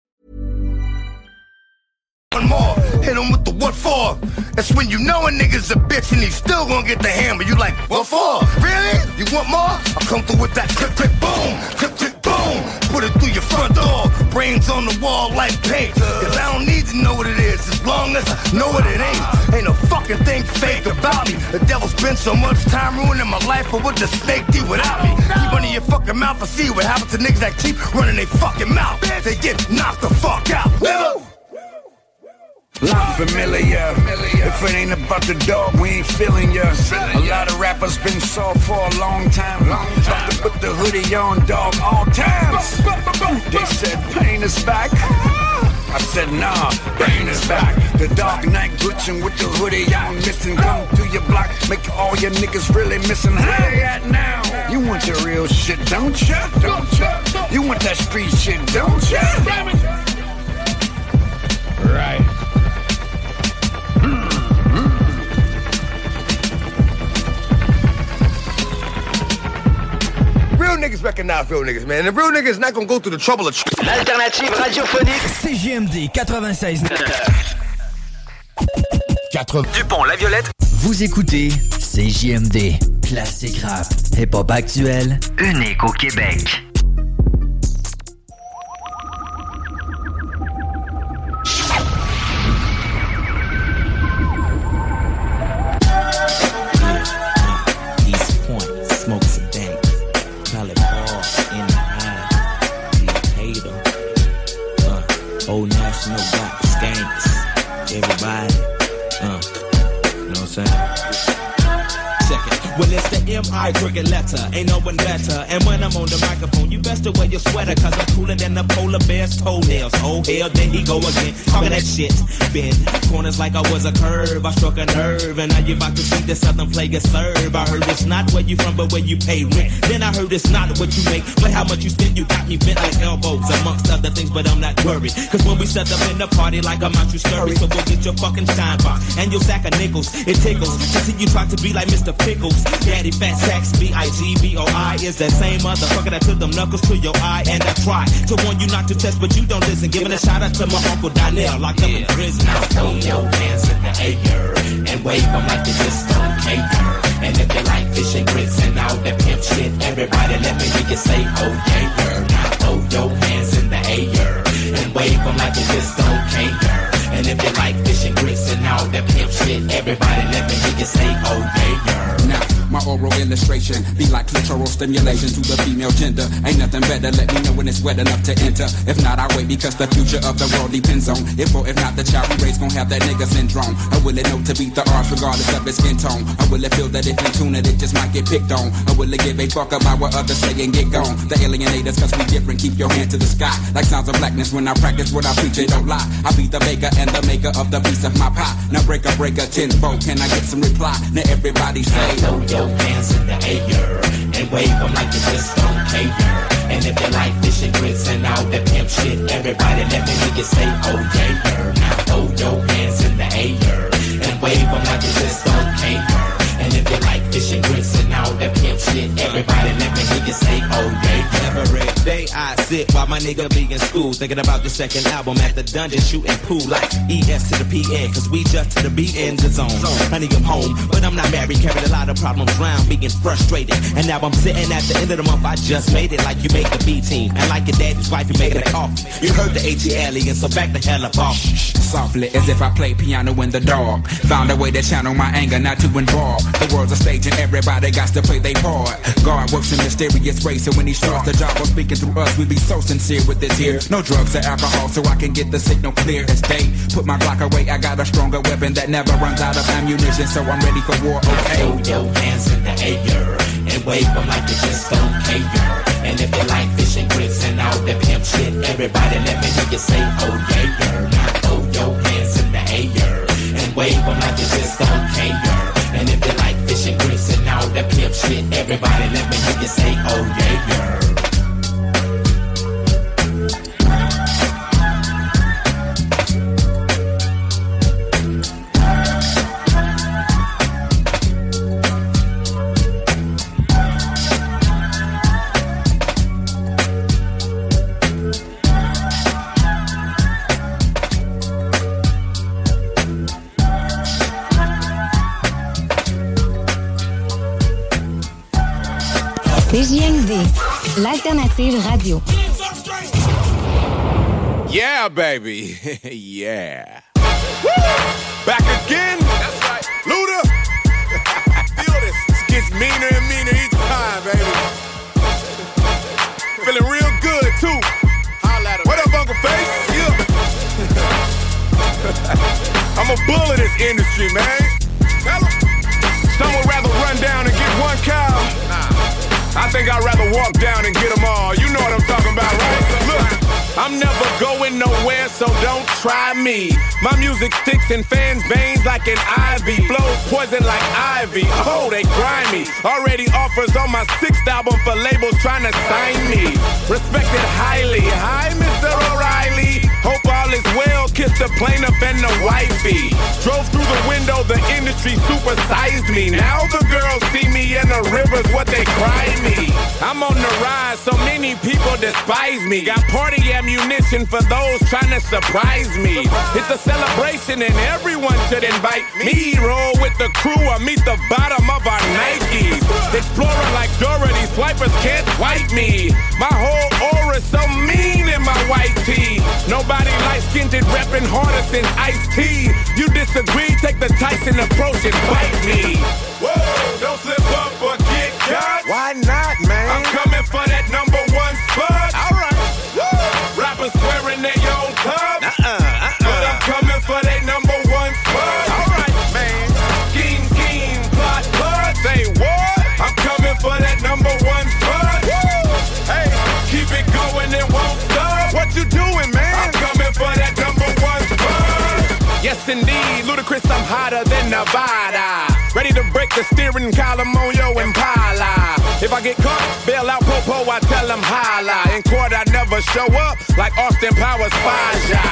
One more, hit him with the what for? That's when you know a nigga's a bitch and he's still gonna get the hammer. You like, what for? Really? You want more? I'll come through with that click, click, boom, click, click, boom. Put it through your front door, brains on the wall like paint. Cause I don't need to know what it is, as long as I know what it ain't. Ain't a fucking thing fake about me. The devil spent so much time ruining my life, but what the snake do without me? Keep running your fucking mouth and see what happens to niggas that keep running their fucking mouth. They get knocked the fuck out. Woo! Lot familiar. If it ain't about the dog, we ain't feeling ya. A lot of rappers been soft for a long time. Tried to put the hoodie on, dog, all times. They said pain is back. I said, nah, Bane is back. The Dark Knight glitching with the hoodie on missing. Come through your block, make all your niggas really missing. Where they at now? You want the real shit, don't ya? You want that street shit, don't ya? Right. Real niggas recognize real niggas, man. And real niggas not gonna go through the trouble of... L'alternative radiophonique CJMD 96. Dupont, La Violette. Vous écoutez CJMD. Classique rap. Hip-hop actuel. Unique au Québec. East Point, smokes a dank. Call it Paul in the eye. He hater. Old National got skanks. Everybody. You know what I'm saying? Check it. Well, it's the M.I. cricket letter. Ain't no one better. And when I'm on the microphone, you best to wear your sweater. Cause I'm cooler than the polar bear's toenails. Oh, hell, there he go again. Talking that shit. Bend corners like I was a curve. I struck a nerve. And now you about to see the southern player serve. I heard it's not where you from, but where you pay rent. Then I heard it's not what you make, but how much you spend. You got me bent like elbows, amongst other things, but I'm not worried. Cause when we set up in the party like I'm out, you scurry. So we'll get your fucking shine box and your sack of nickels. It tickles to see you try to be like Mr. Pickles. Daddy Fat Sacks, B-I-G-B-O-I is that same motherfucker that took them knuckles to your eye. And I try to warn you not to test, but you don't listen. Giving a shout out to my Uncle Donnell, locked up in prison. Now throw your hands in the air and wave them like you just don't care. And if you like fish and grits and all that pimp shit, everybody let me hear you say, oh yeah. Now throw your hands in the air and wave them like you just don't care. And if you like fish and grits and all that pimp shit, everybody let me hear you say, oh yeah. Now, my oral illustration be like clitoral stimulation to the female gender. Ain't nothing better, let me know when it's wet enough to enter. If not, I wait because the future of the world depends on if or if not the child we raise gon' have that nigga syndrome. Or will it know to beat the odds regardless of its skin tone? Or will it feel that if in tune it just might get picked on? Or will it give a fuck about what others say and get gone? The alienators cause we different, keep your hand to the sky. Like sounds of blackness when I practice what I preach, it don't lie. I be the baker and the maker of the piece of my pie. Now breaker, tenfold, can I get some reply? Now everybody say, throw your hands in the air and wave them like you just don't care. And if you like fish and grits and all that pimp shit, everybody let me hear you say, oh yeah. Now throw your hands in the air and wave them like you just don't care. And if you like fish and grits and all that pimp shit, everybody let me hear you say, oh yeah. Every day I sit while my nigga be in school, thinking about the second album at the dungeon, shooting pool like ES to the PN, cause we just to the beat in the zone. Honey, I'm home, but I'm not married, carried a lot of problems round, being frustrated. And now I'm sitting at the end of the month, I just made it like you make the B team. And like your daddy's wife, you making a coffee. You heard the ATL, so back the hell up off. Softly, as if I play piano in the dark. Found a way to channel my anger, not to involve. The world's a stage and everybody got to play their part. God works in mysterious ways, so when he starts the job of speaking through us, we be so sincere with this here. No drugs or alcohol, so I can get the signal clear as day. Put my Glock away, I got a stronger weapon that never runs out of ammunition, so I'm ready for war, okay? Throw your hands in the air and wave them like you just don't care. And if you like fish and grits and all that pimp shit, everybody let me hear you say, oh yeah. Now throw your hands in the air and wave them like you just don't care. And if you like fish and grits and all that pimp shit, everybody let me hear you say, oh yeah. CJMD, l'alternative radio. Yeah, baby. Yeah. Woo! Back again. That's right. Luda. Feel this. This gets meaner and meaner each time, baby. Feeling real good, too. What up, Uncle Face? Yeah. I'm a bull in this industry, man. Tell 'em. Some would rather run down and get one cow I think I'd rather walk down and get them all. You know what I'm talking about, right? Look, I'm never going nowhere, so don't try me. My music sticks in fans' veins like an ivy. Flows poison like ivy. Oh, they grimy. Already offers on my 6th album for labels trying to sign me. Respected highly. Hi, Mr. O'Reilly. Hope all is well. Kiss the plaintiff and the wifey. Drove through the window, the industry supersized me. Now the girls see me in the rivers, what they cry me. I'm on the rise, so many people despise me. Got party ammunition for those trying to surprise me. It's a celebration and everyone should invite me. Roll with the crew or meet the bottom of our Nikes. Explorer like Dorothy, swipers can't swipe me. My whole aura's so mean in my white tee. Nobody light-skinned reppin' harder since Ice-T. You disagree, take the Tyson approach and bite me. Whoa, don't slip up or get cut. Why not, man? I'm coming for that #1 spot. Alright. Rappers swearing they own tough. But I'm coming for that #1 spot. Alright, man. Scheme, scheme, plot, plot. Say what? I'm coming for that #1 spot. Woo! Hey, keep it going, it won't stop. What you doing, man? I'm coming for that #1 spot. Yes, indeed, Ludacris, I'm hotter than Nevada. Ready to break the steering column on your Impala. If I get caught, bail out Popo, I tell him holla. In court, I never show up like Austin Powers Faja.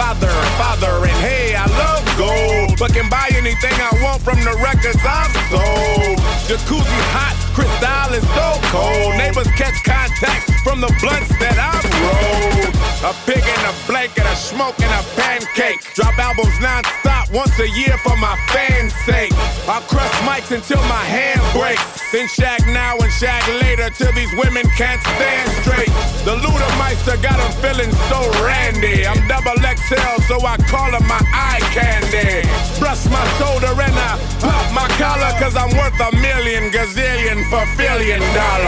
Father, and hey, I love gold, but can buy anything I want from the records I've sold. Jacuzzi hot, Cristal is so cold. Neighbors catch contact from the blunts that I've rolled. A pig in a blanket, a smoke and a pancake. Drop albums non-stop once a year for my fans' sake. I'll crush mics until my hand breaks. Then shag now and shag later till these women can't stand straight. The Ludameister got them feeling so randy. I'm double XL, so I call him my eye candy. Brush my shoulder and I pop my collar, cause I'm worth a million gazillion for $1 billion.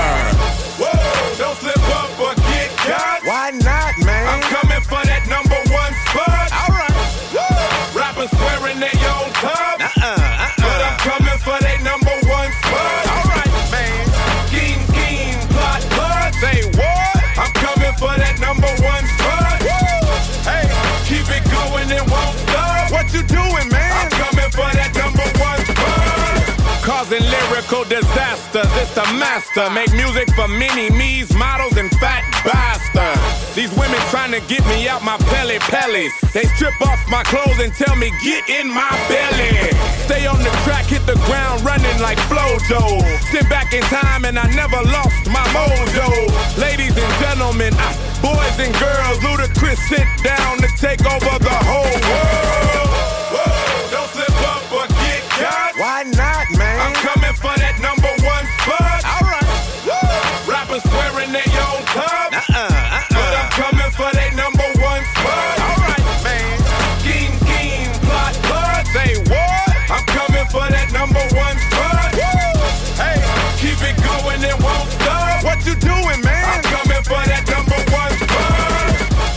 Whoa, don't slip up or get cut. Why not, man? I'm coming for that #1 spot. Alright. Rappers swearing they own tough. But I'm coming for that #1 spot. Alright, man. Scheme, scheme, plot, plot. Say what? I'm coming for that #1 spot. Woo! Hey, keep it going, it won't stop. What you doing, man? I'm coming for that #1 spot. Causing lyrical disasters, it's the master. Make music for mini-me's, models, and fat bastards. These women trying to get me out my pellies. They strip off my clothes and tell me, get in my belly. Stay on the track, hit the ground running like Flojo. Sit back in time and I never lost my mojo. Ladies and gentlemen, boys and girls, Ludacris sit down to take over the whole world. Whoa, don't slip up or get cut. Why not, man? I'm coming for that #1 spot. Alright. Rappers swearing they own tough. But I'm coming for that #1 spot. Alright, man. Scheme, scheme, plot, plot. Say what? I'm coming for that #1 spot. Woo! Hey, keep it going, it won't stop. What you doing, man? I'm coming for that #1 spot.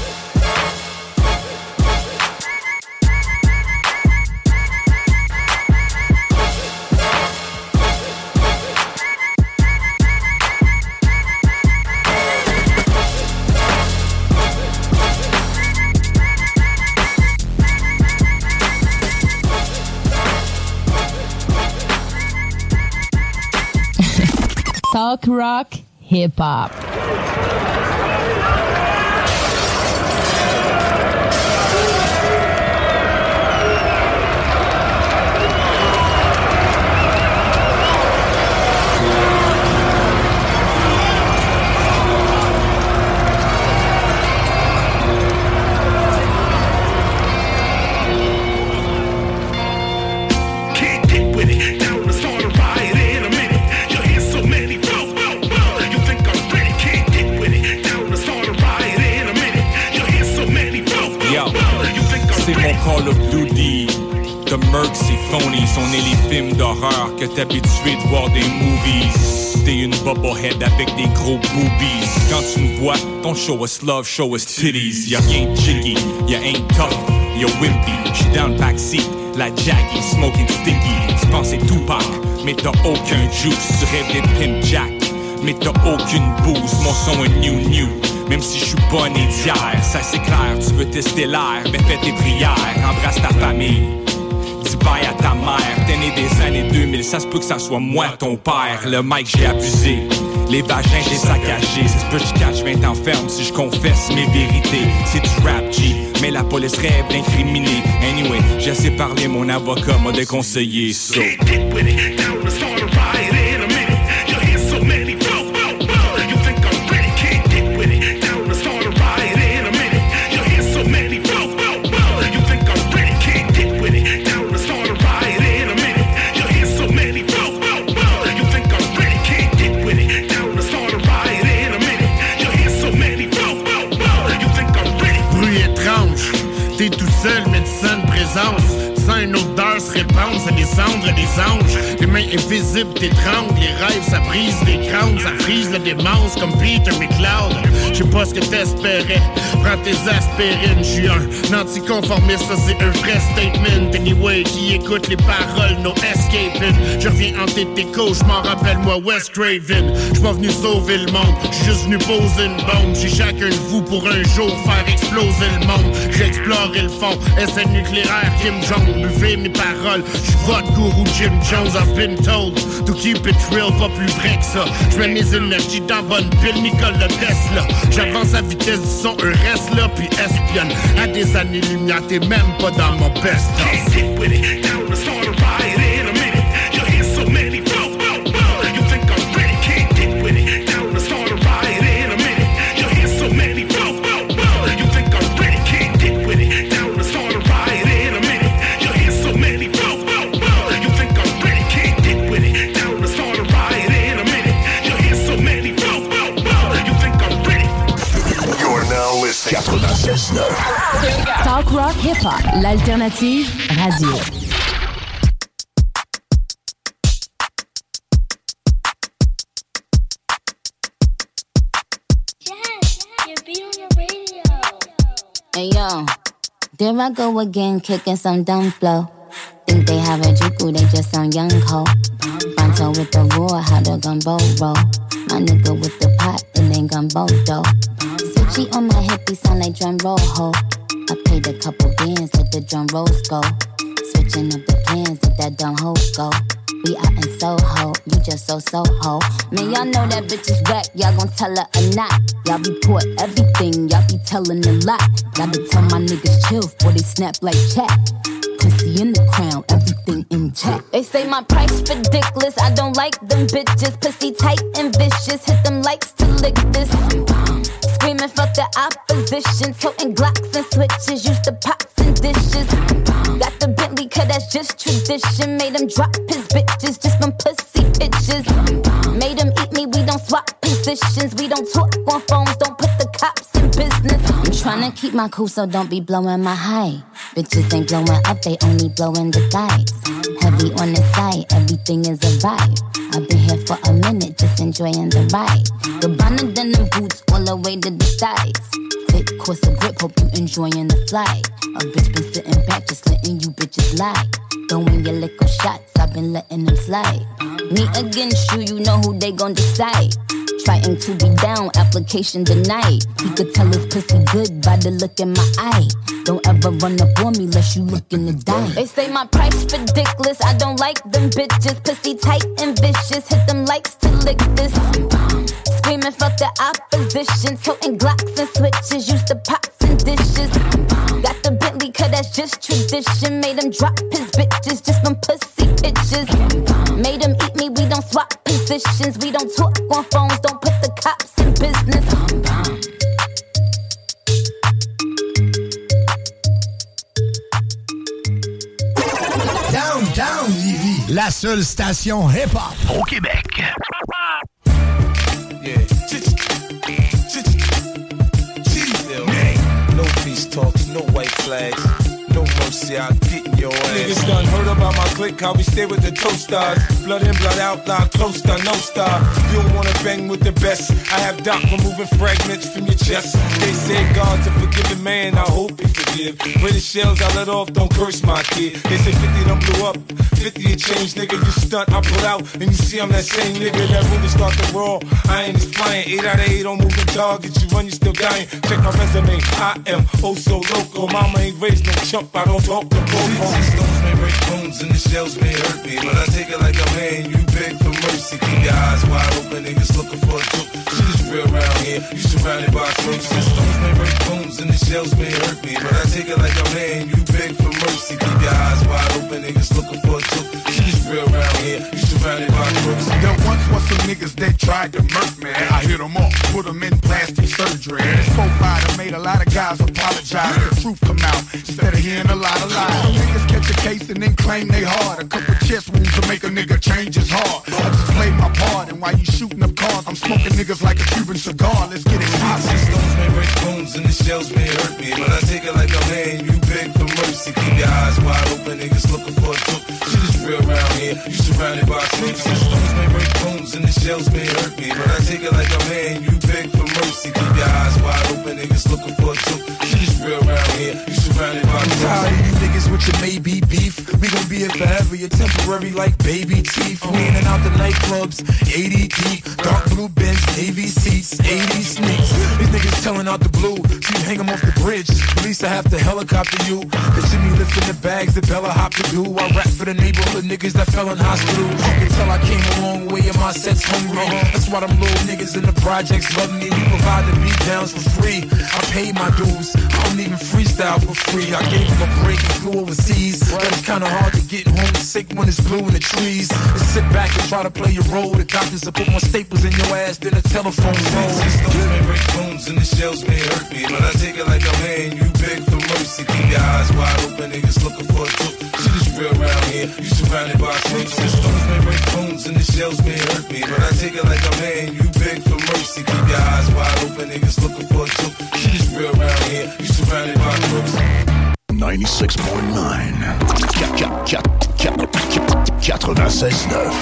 Talk rock, hip hop. C'est mon Call of Duty. The Merc, c'est phony. On est les films d'horreur que t'es habitué de voir des movies. T'es une bubblehead avec des gros boobies. Quand tu nous vois, don't show us love, show us titties. Y'a rien de jiggy, y'a ain't tough, y'a wimpy. J'suis down backseat, la Jaggy, smoking sticky. Tu penses c'est Tupac, mais t'as aucun juice. Tu rêves d'être Pimp Jack, mais t'as aucune bouse. Mon son est new. Même si je suis pas né d'hier, ça c'est clair, tu veux tester l'air, ben fais tes prières, embrasse ta famille. Dis bye à ta mère, t'es né des années 2000, ça se peut que ça soit moi ton père. Le mic j'ai abusé, les vagins j'ai saccagé. Ça se peut que je cache 20 ans ferme si je confesse mes vérités. C'est du rap G, mais la police rêve d'incriminer. Anyway, j'ai assez parlé, mon avocat m'a déconseillé ça. T'es tout seul, mais tu sens une présence. Tu sens une odeur se répandre, ça descendre des anges. Les mains invisibles t'étranglent, les rêves ça brise les crânes, ça frise la démence comme Peter McLeod. Je sais pas ce que t'espérais, prends tes aspirines. J'suis un anticonformiste, ça c'est un vrai statement. Anyway, qui écoute les paroles, no escaping. Je reviens hanter tes coachs, j'm'en rappelle moi Wes Craven. J'suis pas venu sauver le monde, j'suis juste venu poser une bombe. J'ai chacun de vous pour un jour faire exploser le monde. J'ai exploré le fond, essai nucléaire, Kim Jong. Buvez mes paroles, j'suis votre gourou Jim Jones. I've been told to keep it real, pas plus vrai que ça. J'mets mes énergies dans bonne pile, Nicole de Tesla. J'avance à vitesse du son, un reste là, puis espionne. À des années-lumière, t'es même pas dans mon best-of. Talk rock hip-hop, l'alternative radio. Hey yo, there I go again, kicking some dumb flow. Think they have a juku, they just some young ho. Fronto with the roar, how the gumbo roll. My nigga with the pot, it ain't gumbo though. Switchy on my hip, he sound like drum roll ho. I paid a couple bands, let the drum rolls go. Switching up the plans, let that dumb hoe go. We out in Soho, you just so ho. Man, y'all know that bitch is whack, y'all gon' tell her or not. Y'all report everything, y'all be telling a lot. Gotta tell my niggas chill, before they snap like chat. Pussy in the crown, everything intact. They say my price ridiculous, I don't like them bitches. Pussy tight and vicious, hit them likes to lick this. Screaming fuck the opposition, toting Glocks and switches, used to pots and dishes. Got the Bentley, cause that's just tradition. Made him drop his bitches just from pussy pictures. Made him eat me, we don't swap positions. We don't talk on phones, don't put the cops in business. I'm tryna keep my cool, so don't be blowing my high. Bitches ain't blowing up, they only blowing the dice. Heavy on the side, everything is a vibe. I've been here for a minute, just enjoying the ride. Gabbana denim boots all the way to the thighs. Thick course of grip, hope you enjoying the flight. A bitch been sitting back, just letting you bitches lie. Throwing your liquor shots, I've been letting them slide. Me against you, you know who they gon' decide. Trying to be down, application denied. He could tell his pussy good by the look in my eye. Don't ever run up on me unless you looking to die. They say my price ridiculous, I don't like them bitches. Pussy tight and vicious, hit them likes to lick this. Screaming fuck the opposition, toting Glocks and switches, used to pots and dishes. Got the Bentley, cause that's just tradition. Made him drop his bitches just from pussy pictures. Made him eat me, we don't swap positions. We don't talk on phones, don't put the cops in business. Downtown Lévis, la seule station hip-hop au Québec. Yeah. No peace talks, no white flags, no mercy, I'll get in your ass. Niggas done heard about my click, how we stay with the toasters. Blood in, blood out, loud, close star, no star. You don't wanna bang with the best. I have Doc removing fragments from your chest. They say God's a forgiving man, I hope he forgive. Where the shells I let off, don't curse my kid. They say 50 done blew up, 50 a change, nigga. You stunt, I pull out, and you see I'm that same nigga that really start to roll. I ain't just flying, 8 out of 8 on moving targets. You run, you still dying. Check my resume, I am oh so local. Mama ain't raised no chump, I don't talk to both. Stones may break bones and the shells may hurt me, but I take it like a man, you beg for mercy. Keep your eyes wide open, niggas looking for a joke. Shit is real around here, you surrounded by snakes. Stones may break bones and the shells may hurt me, but I take it like a man, you beg for mercy. Keep your eyes wide open, niggas looking for a joke. Shit is real around here, you surrounded by crooks. There once was some niggas that tried to murk me. I hit them off, put them in plastic surgery. This profile made a lot of guys apologize. The truth come out instead of hearing a lot of lies. Some niggas catch a case and then claim they hard. A couple chest wounds to make a nigga change his heart. I just play my part, and while you shooting up cars, I'm smoking niggas like a Cuban cigar. Let's get it. Stones may break bones and the shells may hurt me, but I take it like a man, you beg for mercy. Keep your eyes wide open, niggas looking for a joke. Shit is real around here, you surrounded by snakes. Stones may break bones and the shells may hurt me, but I take it like a man, you beg for mercy. Keep your eyes wide open, niggas looking for a joke. Shit is real around here, you surrounded by snakes. I'm tired of you niggas with your maybe beef. We gon' be here forever, you're temporary like baby teeth. We in and out the nightclubs, 80 deep, dark blue Benz, Navy seats, 80 sneaks. These niggas telling out the blue, so you hang them off the bridge. At least I have to helicopter you. The Jimmy lifting the bags that Bella hop to do. I rap for the neighborhood niggas that fell in hospitals. You can tell I came a long way and my set's hungry. That's why them little niggas in the projects love me. We provide the beat downs for free. I paid my dues, I don't even freestyle for free. I gave him a break and flew overseas. But it's kinda hard to get homesick when it's blue in the trees. Just sit back and try to play your role. The doctors will put more staples in your ass than a telephone pole. Stones may break bones and the shells may hurt me, but I take it like a man, you beg for mercy. Keep your eyes wide open, niggas looking for a joke. Shit is real around here, you surrounded by snakes. Stones may break bones and the shells may hurt me, but I take it like a man, you beg for mercy. Keep your eyes wide open, niggas looking for a joke. Shit is real around here, you surrounded by crooks. 96.9 96.9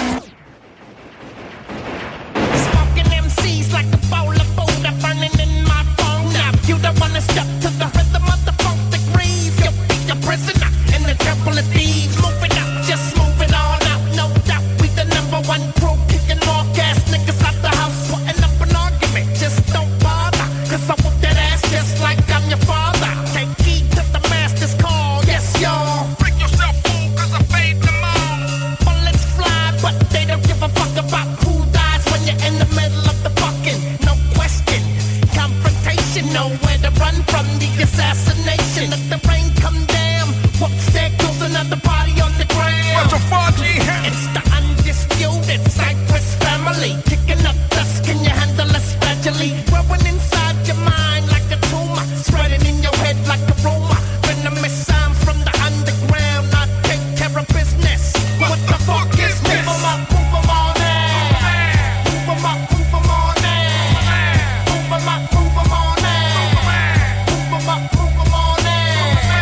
Smoking MCs like a bowl of food, I'm burning in my phone now. You don't wanna step to the rhythm of the funk degrees. You'll be a prisoner in the temple of thieves. Move it up, just move it all out. No doubt, we the number one crew, kicking more gas niggas out the house, putting up an argument. Just don't bother, cause I whoop that ass just like I'm your father. Take heed to the master's call, yes y'all. Bring yourself fool, cause I fade them all. Bullets fly, but they don't give a fuck about who dies when you're in the middle of the fucking. No question, confrontation, nowhere to run from the assassination. Let the rain come down, whoops, there goes another body on the ground. It's the undisputed Cypress family, kicking up dust, can you handle us gradually? Growing inside your mind like a tumor, spreading in your head like a rumor. Venomous sound from the underground, I take care of business. What the fuck is this? Move 'em up, move 'em on now. Move 'em up, move 'em on now. Move 'em up, move 'em on now. Move 'em up, move 'em on now.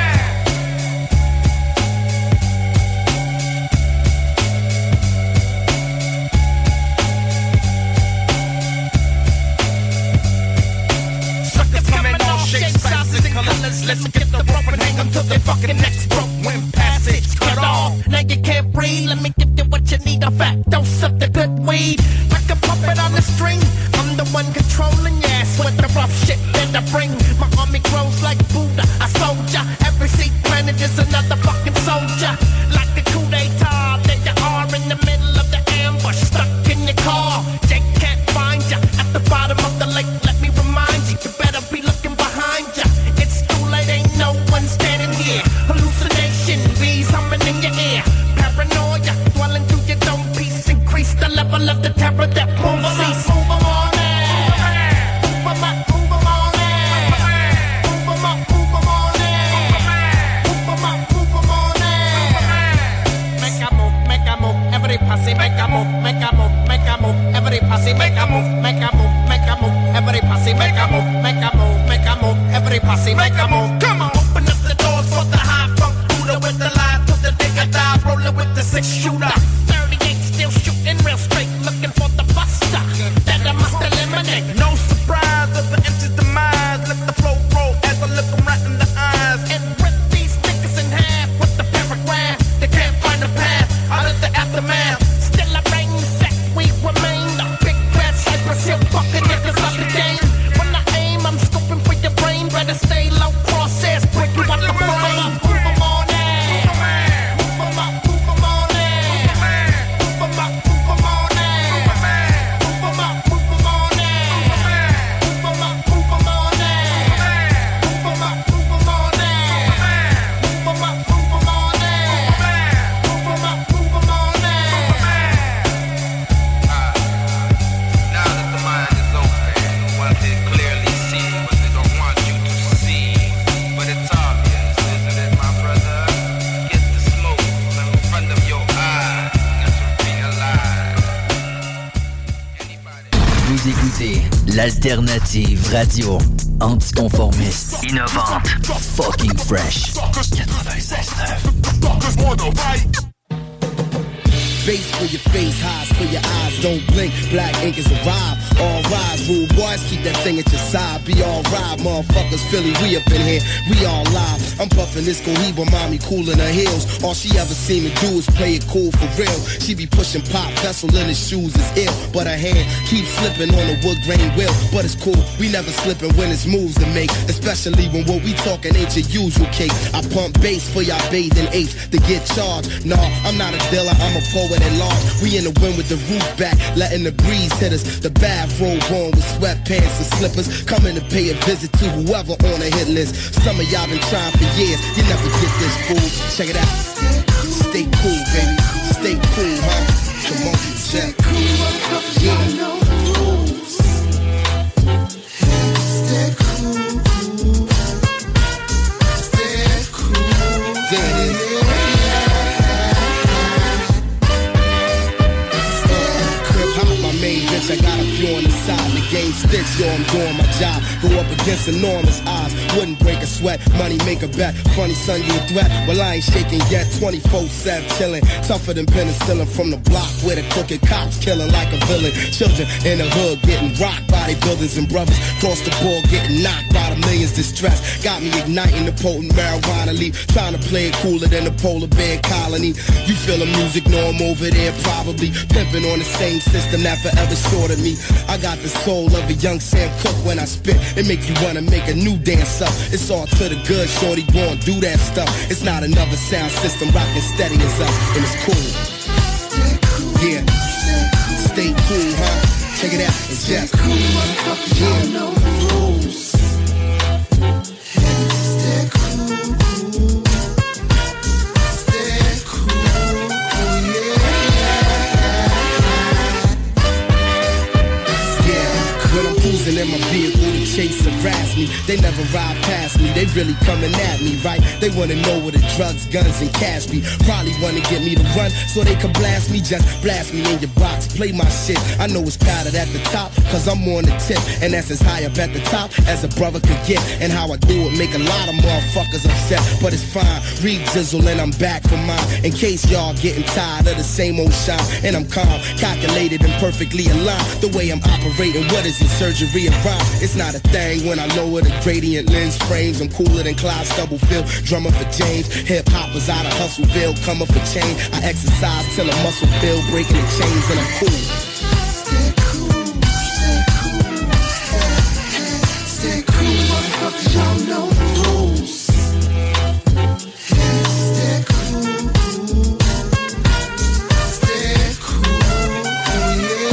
Suckers coming all shapes, sizes, and colors. Let's get the rope and hang them till their fucking necks broke. When passage cut off, now you can't breathe. Let me give you what you need, a fat dose of the good weed. Like a puppet on the string, I'm the one controlling your ass with the rough shit that I bring. My army grows like Buddha, a soldier. Every seat planet is another fucking soldier. Like a coup d'etat, there you are in the middle of the ambush, stuck in your car. Jake can't find ya at the bottom of the lake. Let me remind you, you better be looking behind ya. It's too late, ain't no one standing here. Hallucination, bees humming in your ear. Paranoia, dwelling through your dome piece. Increase the level of the terror that won't cease. Move 'em on now. Move 'em up, move 'em on now. Move 'em up, move 'em on now. Move 'em up, move 'em on now. Make a move, every posse, make a move, make a move, make a move, every posse, make a move, make a move, make a move, every posse, make a move, make a move, make a move, every posse, make a move. Come on, open up the doors for the high funk Buddha with the lie to the digger die, roll Murder with the 6-shooter. 38 still shooting real straight, looking for the buster that I must eliminate. No surprise of the empty demise. Let the flow roll as I look them right in the eyes. And rip these niggas in half with the paragraph. They can't find a path out of the aftermath. Still I reign set, we remain the big bad Cypress Hill fucking niggas up the game. When I aim, I'm scoping for your brain. Better stay low, crosshairs, break you out the frame. Move 'em on in. Move 'em up, move 'em on in. Move 'em up, move 'em on in. Move 'em up, move 'em on in. Move 'em up, move 'em on in. Move 'em up, move 'em on in. Move 'em up, move 'em on in. Move 'em up, move 'em on in. Now that the mind is open, one can clearly see what they don't want you to see. But it's obvious, isn't it, my brother? Get the smoke in front of your eyes and to realize. Vous écoutez l'alternative radio anticonformiste, innovante, fucking fresh. 96.9. Base for your face, highs for your eyes, don't blink, black ink is a vibe. All rise, rude boys, keep that thing at your side. Be all right, motherfuckers, Philly, we up in here, we all live. I'm puffing this Cohiba, mommy cool in her heels. All she ever seem to do is play it cool for real. She be pushing pop, vessel in his shoes is ill. But her hand keeps slipping on the wood grain wheel. But it's cool, we never slipping when it's moves to make. Especially when what we talking ain't your usual cake. I pump bass for y'all bathing apes to get charged. Nah, I'm not a dealer, I'm a poet at large. We in the wind with the roof back, letting the breeze hit us. The bathrobe on with sweatpants and slippers. Coming to pay a visit to whoever on the hit list. Some of y'all been trying for years, you never get this fool. Check it out. Stay cool, baby. Stay cool, huh? Come on, check. Yeah. I got a few on the side, the game sticks, yo, I'm doing my job. Go up against enormous odds, wouldn't break a sweat, money make a bet. Funny son, you a threat, well I ain't shaking yet. 24/7 chilling, tougher than penicillin. From the block where the crooked cops killing like a villain. Children in the hood getting rocked by their brothers and brothers. Cross the board getting knocked by the millions distressed. Got me igniting the potent marijuana leaf, trying to play it cooler than the polar bear colony. You feel the music, know I'm over there probably pimping on the same system that forever short of me. I got the soul of a young Sam Cooke when I spit. It make you wanna make a new dance up. It's all to the good, shorty, go and do that stuff. It's not another sound system, rockin' steady is up, and it's cool. Yeah, stay cool, huh? Check it out, it's just cool. Yeah. In my vehicle to chase, harass me. They never ride past me, they really coming at me, right? They wanna know where the drugs, guns, and cash be. Probably wanna get me to run so they can blast me. Just blast me in your box, play my shit. I know it's crowded at the top, cause I'm on the tip. And that's as high up at the top as a brother could get. And how I do it make a lot of motherfuckers upset. But it's fine, read Jizzle and I'm back for mine. In case y'all getting tired of the same old shine. And I'm calm, calculated and perfectly aligned. The way I'm operating, what is it, surgery? It's not a thing when I lower the gradient lens frames. I'm cooler than Clyde Stubblefield, drummer for James. Hip hop was out of Hustleville, coming for change. I exercise till a muscle build, breaking the chains, and I'm cool. Stay cool, stay cool, stay cool, motherfuckers, y'all know the rules. Stay cool, stay cool, yeah.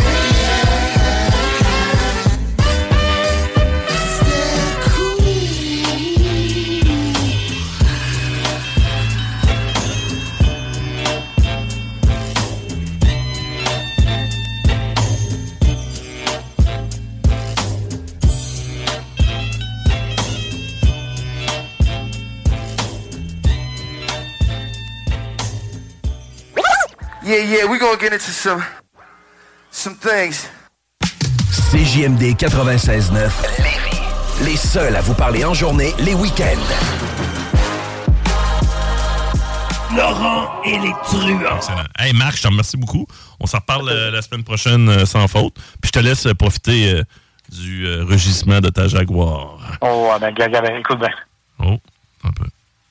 Yeah, we gonna get into some things. CJMD 96.9. Les seuls à vous parler en journée, les week-ends. Laurent et les truands. Excellent. Hey Marc, je te remercie beaucoup. On s'en reparle la semaine prochaine sans faute. Puis je te laisse profiter du rugissement de ta Jaguar. Oh, ben, écoute bien. Oh, un peu.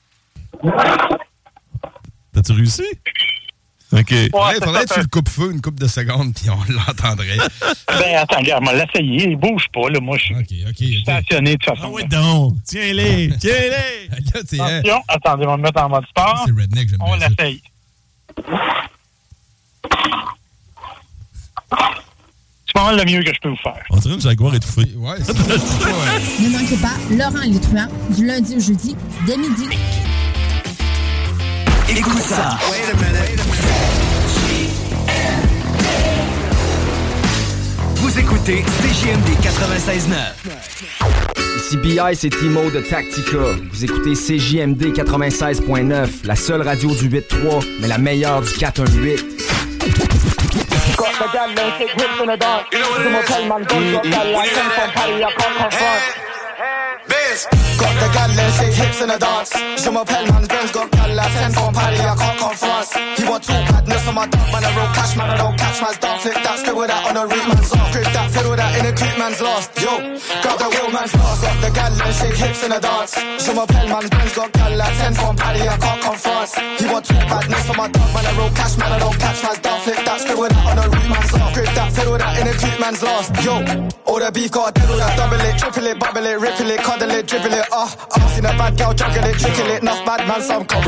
T'as-tu réussi? OK. Ouais, faudrait que tu le coupes-feu une couple de secondes, puis on l'entendrait. Ben, attends, regarde, moi, l'essayer. Il bouge pas, là. Moi, je suis stationné de toute façon. Ah ouais, donc. Tiens-les. Attention, attendez, on va me mettre en mode sport. C'est redneck, j'aime on bien l'essaye. C'est pas mal le mieux que je peux vous faire. On dirait une Jaguar étouffée. Ouais, c'est Ne manquez pas Laurent et les truands du lundi au jeudi dès midi. Écoute ça. Vous écoutez CJMD 96.9. Ici BI, c'est Timo de Tactica. Vous écoutez CJMD 96.9, la seule radio du 8-3, mais la meilleure du 4-1-8. Got the gal and shake hips in the dance. Je m'appelle man, Benz got gal like 10 from Paris, I can't confront. He want two badness on my dog, man, I roll cash, man, I don't catch man's dog. Flip that, spit with that on the reef man's off. Grip that, fiddle that in a creep man's lost. Yo, got the real man's lost. Got the gal and shake hips in the dance. Je m'appelle man, Benz got gal like 10 from Paris, I can't confront. He want two badness on my dog, man, I roll cash, man, I don't catch man's dog. Flip that, spit with that on the reef man's off. Grip that, fiddle that in a creep man's lost. Yo, all the beef got diddle that, double it, triple it, bubble it, ripple it, cuddle it, dribble it. Seen a bad girl juggle it, trickle it, enough bad man, some couple.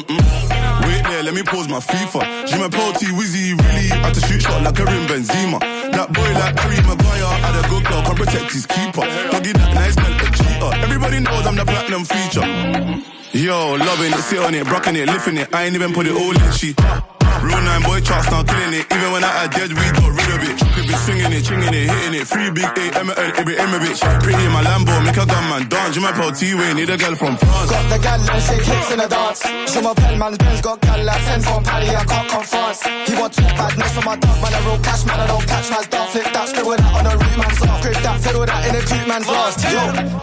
Wait there, let me pause my FIFA. J'ai my pro T-Wizzy, really had to shoot shot like Karim Benzema. That boy like Harry Maguire, had a good girl, can protect his keeper. Thugging that nice girl, a cheater. Everybody knows I'm the platinum feature. Yo, loving it, sit on it, brocking it, lifting it. I ain't even put it all in, she. Real 9 boy charts now killing it. Even when I had dead weed, got rid of it. Could be swinging it, chinging it, hitting it. 3 big A, every bitch. Pretty in my Lambo, make a gunman dance. You my pro T-Way, need a girl from France. Got the gal and shake hips in the dance. Je m'appelle man, Benz got gal like 10 from Paris, I can't confront. He want two badness on my dog, man, I roll cash, man, I don't catch man's dog. Flip that, spit with that on the reef man's off. Grip that, fiddle that in a creep man's lost. Yo.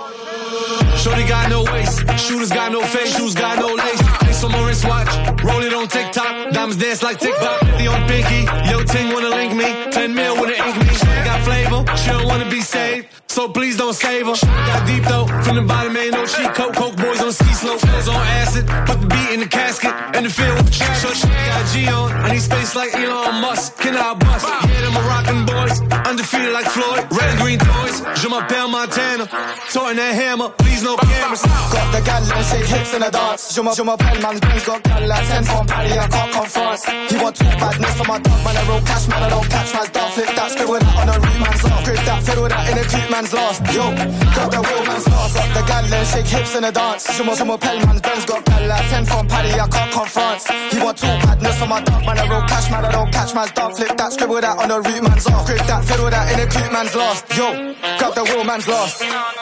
Shorty got no waist, shooters got no face, shoes got no lace. Ice on my wristwatch, roll it on TikTok. Diamonds dance like TikTok. 50 on pinky, yo ting wanna link me. 10 mil wanna ink me. She got flavor, she don't wanna be saved, so please don't save her. Got deep though, from the bottom ain't no cheat code. Coke boys on ski slope, flows on acid. Put the beat in the casket, and the field with the trash. She got G on, I need space like Elon Musk. Can I bust? Yeah, them Moroccan boys, undefeated like Floyd. Red and green toys, je m'appelle Montana. Toting that hammer, please no cameras. Got the gal and shake hips in the dance. Je m'appelle man, Benz got gal like 10 from Paris, I can't confront. He want two badness on my dog, man, I roll cash, man, I don't catch man's dog. Flip that, spit with that on the reef man's off. Grip that, fiddle that in a creep man's lost. Yo, got the real man's lost. Got the gal and shake hips in the dance. Je m'appelle man, Benz got gal like 10 from Paris, I can't confront. He want two badness on my dog, man, I roll cash, man, I don't catch man's dog. Flip that, scribble that on the reef man's off. Grip that, fiddle that in a creep man's lost. Yo, got the real man's lost.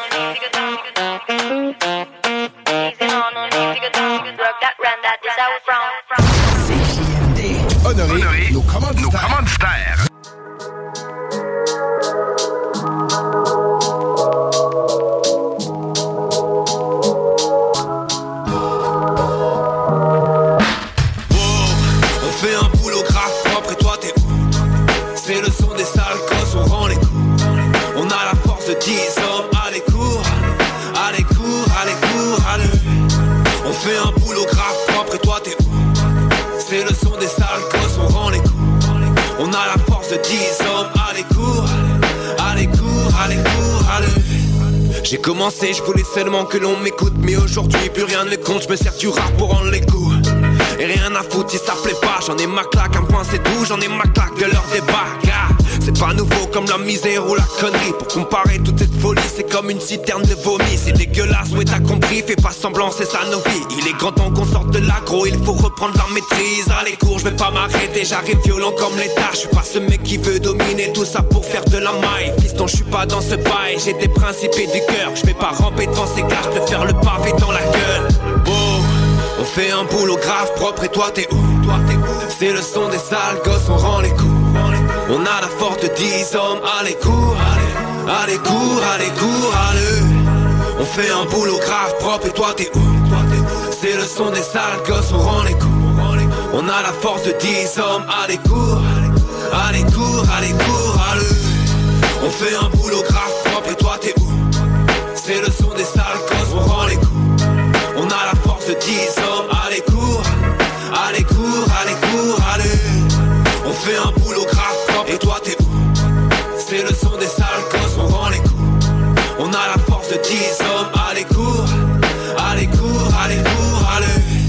CJMD. Honoré nos commanditaires. On fait un boulot grave propre et toi t'es où? C'est le son des sales gosses, on rend les coups. On a la force de 10 hommes, allez cours, allez cours, allez cours, allez. On fait un boulot grave propre et toi t'es où? C'est le son des sales gosses, on rend les coups. On a la force de 10 hommes, allez cours, allez cours, allez cours, allez. J'ai commencé, je voulais seulement que l'on m'écoute. Mais aujourd'hui plus rien ne compte, je me sers du rap pour rendre les coups. Et rien à foutre si ça plaît pas, j'en ai ma claque, un point c'est tout, j'en ai ma claque de leur débat. C'est pas nouveau comme la misère ou la connerie. Pour comparer toute cette folie, c'est comme une citerne de vomi. C'est dégueulasse, ouais t'as compris, fais pas semblant, c'est ça nos vies. Il est grand temps qu'on sorte de l'aggro, il faut reprendre la maîtrise. À les cours, je vais pas m'arrêter, j'arrive violent comme l'État. Je suis pas ce mec qui veut dominer tout ça pour faire de la maille. Fiston, je suis pas dans ce bail, j'ai des principes et du cœur. Je vais pas ramper devant ces gars, je peux faire le pavé dans la gueule. Oh, on fait un boulot grave propre et toi t'es où? C'est le son des sales gosses, on rend les coups. On a la force de 10 hommes, allez cours, allez cours, allez cours, allez. On fait un boulot grave propre et toi t'es où? C'est le son des sales gosses, on rend les coups. On a la force de 10 hommes, allez cours, allez cours, allez cours, allez. On fait un boulot grave propre et toi t'es où? C'est le son des sales gosses, on rend les coups. On a la force de 10 hommes, allez cours, allez cours, allez cours, allez. On fait un boulot grave propre et toi t'es où? C'est le son des sales gosses, on rend les coups. On a la force de 10 hommes, allez cours, allez cours, allez cours, allez.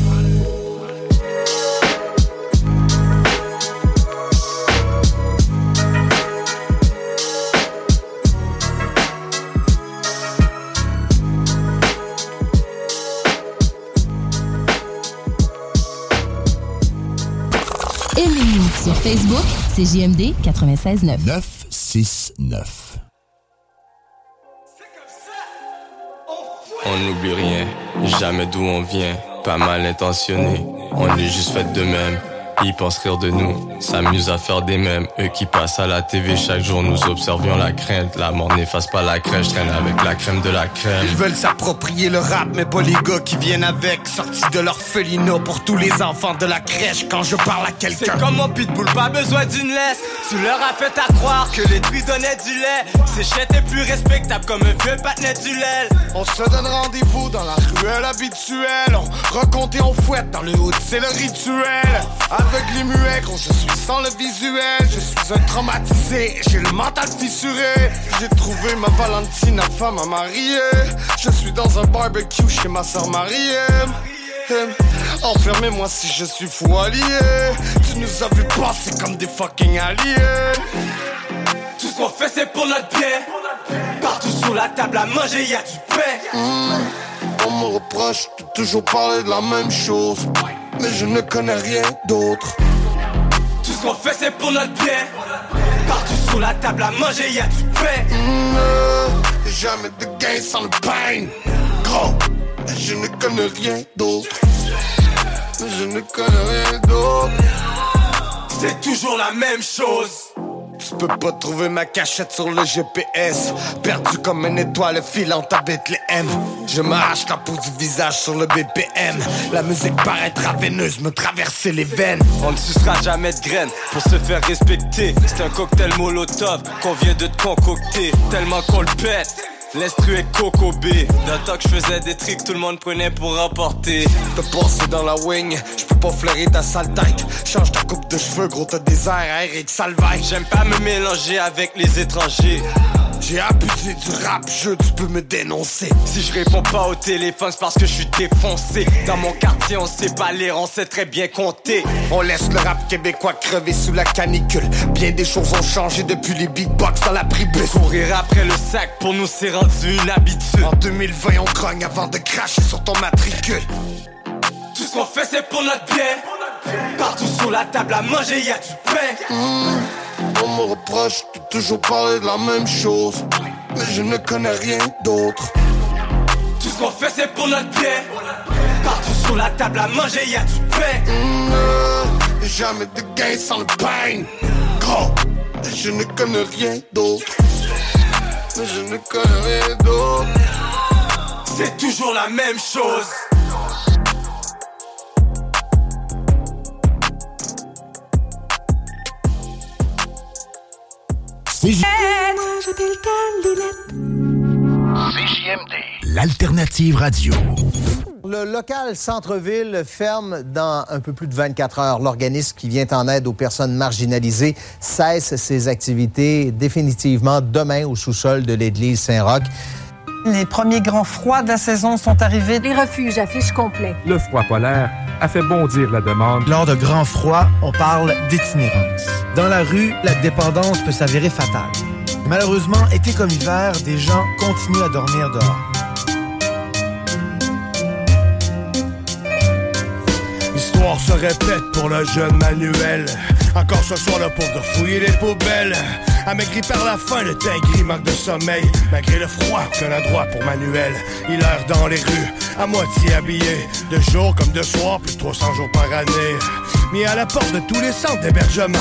Aimez-nous sur Facebook, c'est JMD 96.9. 969. On n'oublie rien, jamais d'où on vient, pas mal intentionné, on est juste fait de même. Ils pensent rire de nous, s'amusent à faire des mèmes. Eux qui passent à la TV chaque jour, nous observions la crainte. La mort n'efface pas la crèche, traîne avec la crème de la crème. Ils veulent s'approprier le rap, mais pas les gars qui viennent avec. Sortis de l'orphelinat pour tous les enfants de la crèche quand je parle à quelqu'un. C'est comme mon pitbull, pas besoin d'une laisse. Tu leur as fait à croire que les truies donnaient du lait. Ces chètes est plus respectable comme un vieux patinet du lait. On se donne rendez-vous dans la ruelle habituelle. On raconte et on fouette dans le hood, c'est le rituel. Avec les muets, gros, je suis sans le visuel. Je suis un traumatisé, j'ai le mental fissuré. J'ai trouvé ma Valentina, femme à marier. Je suis dans un barbecue chez ma soeur Marie-M. Enfermez-moi si je suis fou allié. Tu nous as vu passer comme des fucking aliens. Tout ce qu'on fait c'est pour notre bien. Partout sur la table à manger y'a du pain. On me reproche de toujours parler de la même chose, mais je ne connais rien d'autre. Tout ce qu'on fait c'est pour notre bien. Partout sur la table à manger y'a du pain. Jamais de gain sans le pain. Gros, je ne connais rien d'autre. Je ne connais rien d'autre. C'est toujours la même chose. Tu peux pas trouver ma cachette sur le GPS. Perdu comme une étoile filante à Bethléem. Je m'arrache la peau du visage sur le BPM. La musique paraît veineuse, me traverser les veines. On ne sucera jamais de graines pour se faire respecter. C'est un cocktail molotov qu'on vient de te concocter. Tellement qu'on le pète. L'instru est Coco B. D'un temps que je faisais des tricks, tout le monde prenait pour rapporter. Je peux passer dans la wing, je peux pas flairer ta sale tête. Change ta coupe de cheveux, gros, t'as des airs à Eric Salvaille. J'aime pas me mélanger avec les étrangers. J'ai abusé du rap, tu peux me dénoncer. Si je réponds pas au téléphone, c'est parce que je suis défoncé. Dans mon quartier, on sait pas lire, on sait très bien compter. On laisse le rap québécois crever sous la canicule. Bien des choses ont changé depuis les beatbox dans la pribus. Courir après le sac, pour nous c'est rendu une habitude. En 2020, on grogne avant de cracher sur ton matricule. Tout ce qu'on fait c'est pour notre bien. Partout sur la table à manger y'a du pain. On me reproche de toujours parler de la même chose, mais je ne connais rien d'autre. Tout ce qu'on fait c'est pour notre bien. Partout sur la table à manger y'a du pain. Jamais de gain sans le pain. Gros, je ne connais rien d'autre. Mais je ne connais rien d'autre. C'est toujours la même chose. CJMD, l'alternative radio. Le local Centre-Ville ferme dans un peu plus de 24 heures. L'organisme qui vient en aide aux personnes marginalisées cesse ses activités définitivement demain au sous-sol de l'église Saint-Roch. Les premiers grands froids de la saison sont arrivés. Les refuges affichent complet. Le froid polaire a fait bondir la demande. Lors de grands froids, on parle d'itinérance. Dans la rue, la dépendance peut s'avérer fatale. Malheureusement, été comme hiver, des gens continuent à dormir dehors. L'histoire se répète pour le jeune Manuel. Encore ce soir, le pauvre de fouiller les poubelles. Amaigri par la faim, le teint gris manque de sommeil. Malgré le froid, aucun endroit pour Manuel. Il erre dans les rues, à moitié habillé. De jour comme de soir, plus de 300 jours par année. Mis à la porte de tous les centres d'hébergement.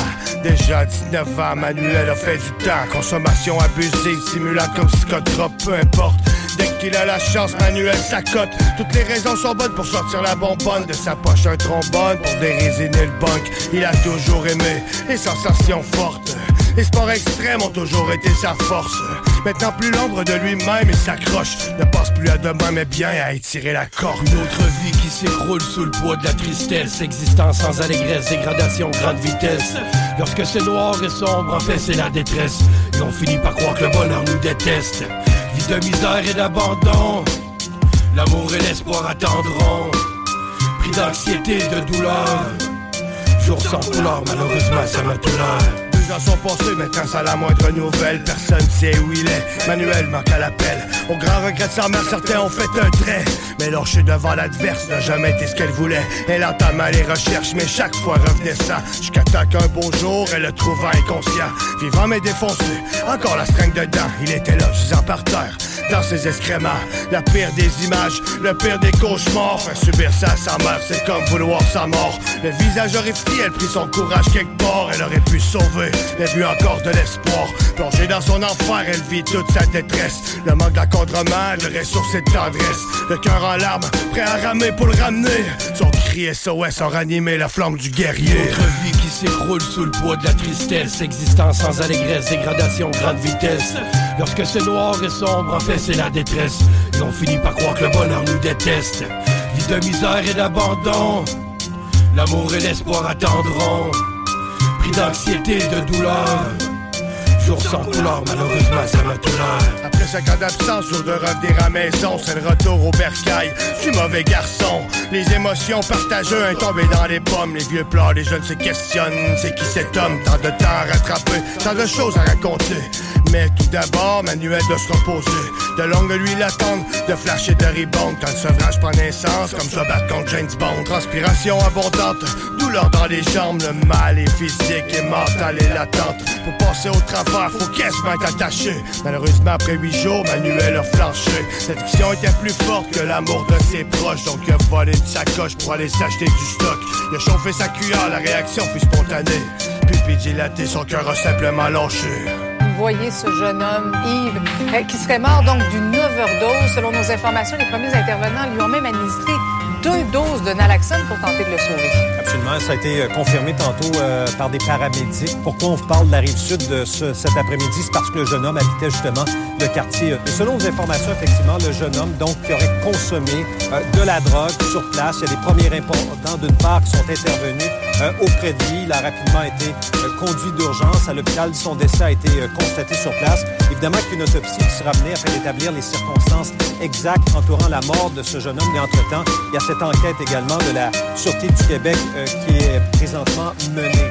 Déjà 19 ans, Manuel a fait du temps. Consommation abusive, simulate comme psychotrope, peu importe. Dès qu'il a la chance, Manuel s'accote. Toutes les raisons sont bonnes pour sortir la bonbonne de sa poche, un trombone pour dérésiner le punk. Il a toujours aimé les sensations fortes. Les sports extrêmes ont toujours été sa force. Maintenant plus l'ombre de lui-même, il s'accroche. Ne pense plus à demain mais bien à étirer la corde. Une autre vie qui s'écroule sous le poids de la tristesse. Existence sans allégresse, dégradation grande vitesse. Lorsque c'est noir et sombre, en fait c'est la détresse. Et on finit par croire que le bonheur nous déteste. Vie de misère et d'abandon, l'amour et l'espoir attendront. Pris d'anxiété et de douleur, jour sans couleur, malheureusement ça m'a tout l'air. 2 ans sont passés, maintenant sans la moindre nouvelle. Personne sait où il est, Manuel manque à l'appel. Au grand regret de sa mère, certains ont fait un trait. Mais lâcher devant l'adverse n'a jamais été ce qu'elle voulait. Elle entama les recherches, mais chaque fois revenait ça. Jusqu'à temps qu'un beau jour, elle le trouva inconscient. Vivant mais défoncé, encore la stringue dedans. Il était là, gisant par terre, dans ses excréments. La pire des images, le pire des cauchemars. Faire subir ça à sa mère, c'est comme vouloir sa mort. Le visage horrifié, elle prit son courage quelque part. Elle aurait pu sauver, elle vit encore de l'espoir. Plongée dans son enfer, elle vit toute sa détresse. Le manque d'encadrement, le ressources et de tendresse. Le cœur en larmes, prêt à ramer pour le ramener. Son cri SOS a ranimé la flamme du guerrier. Autre vie qui s'écroule sous le poids de la tristesse. Existence sans allégresse, dégradation grande vitesse. Lorsque c'est noir et sombre, en fait c'est la détresse. Et on finit par croire que le bonheur nous déteste. Vie de misère et d'abandon, l'amour et l'espoir attendront. Pris d'anxiété et de douleur, jour sans couleur, malheureusement ça m'a tout l'air. Après 5 ans d'absence, jour de revenir à maison, c'est le retour au bercail. Je suis mauvais garçon, les émotions partagées, un tombé dans les pommes. Les vieux pleurent, les jeunes se questionnent, c'est qui cet homme? Tant de temps à rattraper, tant de choses à raconter. Mais tout d'abord, Manuel doit se reposer. De longues nuits l'attendent, de flash et de rebound. Quand le sevrage prend naissance, comme se battre contre James Bond. Transpiration abondante, douleur dans les jambes. Le mal est physique et mental et latente. Pour passer au travers, faut quasiment être attaché. Malheureusement, après 8 jours, Manuel a flanché. L'addiction était plus forte que l'amour de ses proches. Donc il a volé une sacoche pour aller s'acheter du stock. Il a chauffé sa cuillère, la réaction fut spontanée. Pupille dilatée, son cœur a simplement lâché. Vous voyez ce jeune homme, Yves, qui serait mort donc d'une overdose. Selon nos informations, les premiers intervenants lui ont même administré 2 doses de naloxone pour tenter de le sauver. Absolument, ça a été confirmé tantôt par des paramédics. Pourquoi on vous parle de la Rive-Sud de cet après-midi? C'est parce que le jeune homme habitait justement le quartier. Et selon nos informations, effectivement, le jeune homme donc qui aurait consommé de la drogue sur place. Il y a des premiers importants d'une part qui sont intervenus auprès de lui. Il a rapidement été conduit d'urgence à l'hôpital. Son décès a été constaté sur place. Évidemment qu'une autopsie qui sera menée afin d'établir les circonstances exactes entourant la mort de ce jeune homme. Mais entre-temps, il y a cette enquête également de la Sûreté du Québec qui est présentement menée.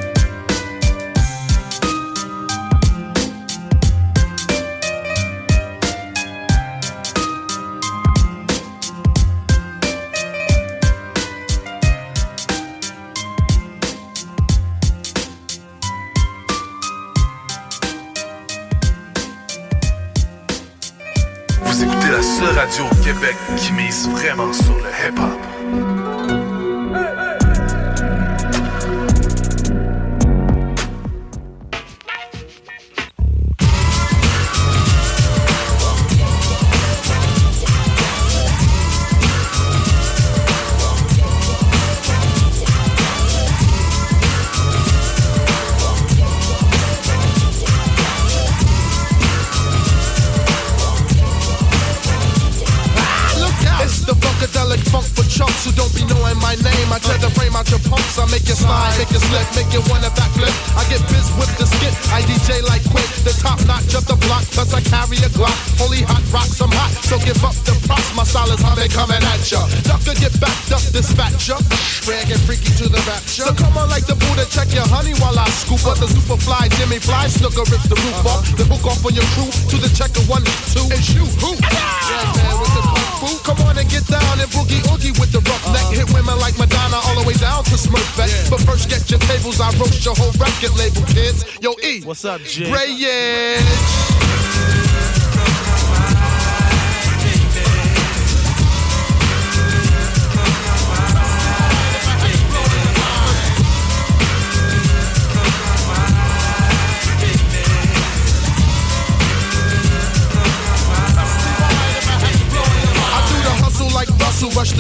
Vous écoutez la seule radio au Québec qui mise vraiment sur le hip-hop. Who don't be knowing my name? I tear the frame out your punks. I make you slide, make you slip, make you wanna backflip. I get biz with the skit. I DJ like Quick, the top notch of the block. Plus I carry a Glock. Holy hot rocks, I'm hot. So give up the props. My style is how they coming at ya. Duck or get backed up, dispatch ya. Rare get freaky to the rapture. So come on like the Buddha, check your honey while I scoop up the super fly Jimmy Fly. Snooker rips the roof off. The book off on your crew to the checker 1, 2 and shoot. Who? Yeah, man, with the kung fu. Come on and get down and boogie oogie with the roughneck. Hit women like Madonna all the way down to Smurfette. But first get your tables, I roast your whole record label, kids. Yo, E. What's up, G? Greyage.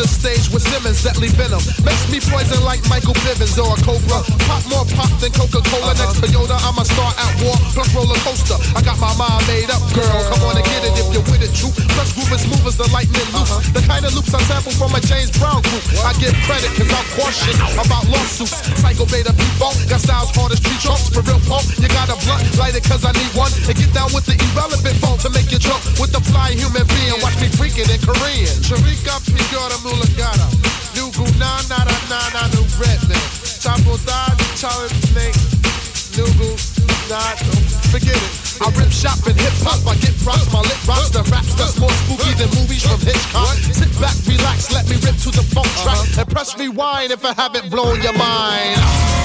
the stage with Simmons, deadly venom. Makes me poison like Michael Bivins or a Cobra. Pop more pop than Coca-Cola. Next Toyota, I'm a star at war, plus roller coaster. I got my mind made up, girl. Come on and get it if you're with it, true. Plus groove is smooth as the lightning loops. The kind of loops I sample from a James Brown group. I give credit cause I'm cautious about lawsuits. Psycho beta people, got styles hard as tree trunks. For real punk, you got a blunt, light it cause I need one. And get down with the irrelevant funk to make you jump with the fly human being. Watch me freaking in Korean. Sharika Pigora Mulagata. Nugu na nada nada nu Redman. Chapo da challenge snake. Nugu not forget it. I rip shop and hip hop. I get props, my lip rocks. The raps that's more spooky than movies from Hitchcock. Sit back, relax, let me rip to the funk track and press rewind if I haven't blown your mind.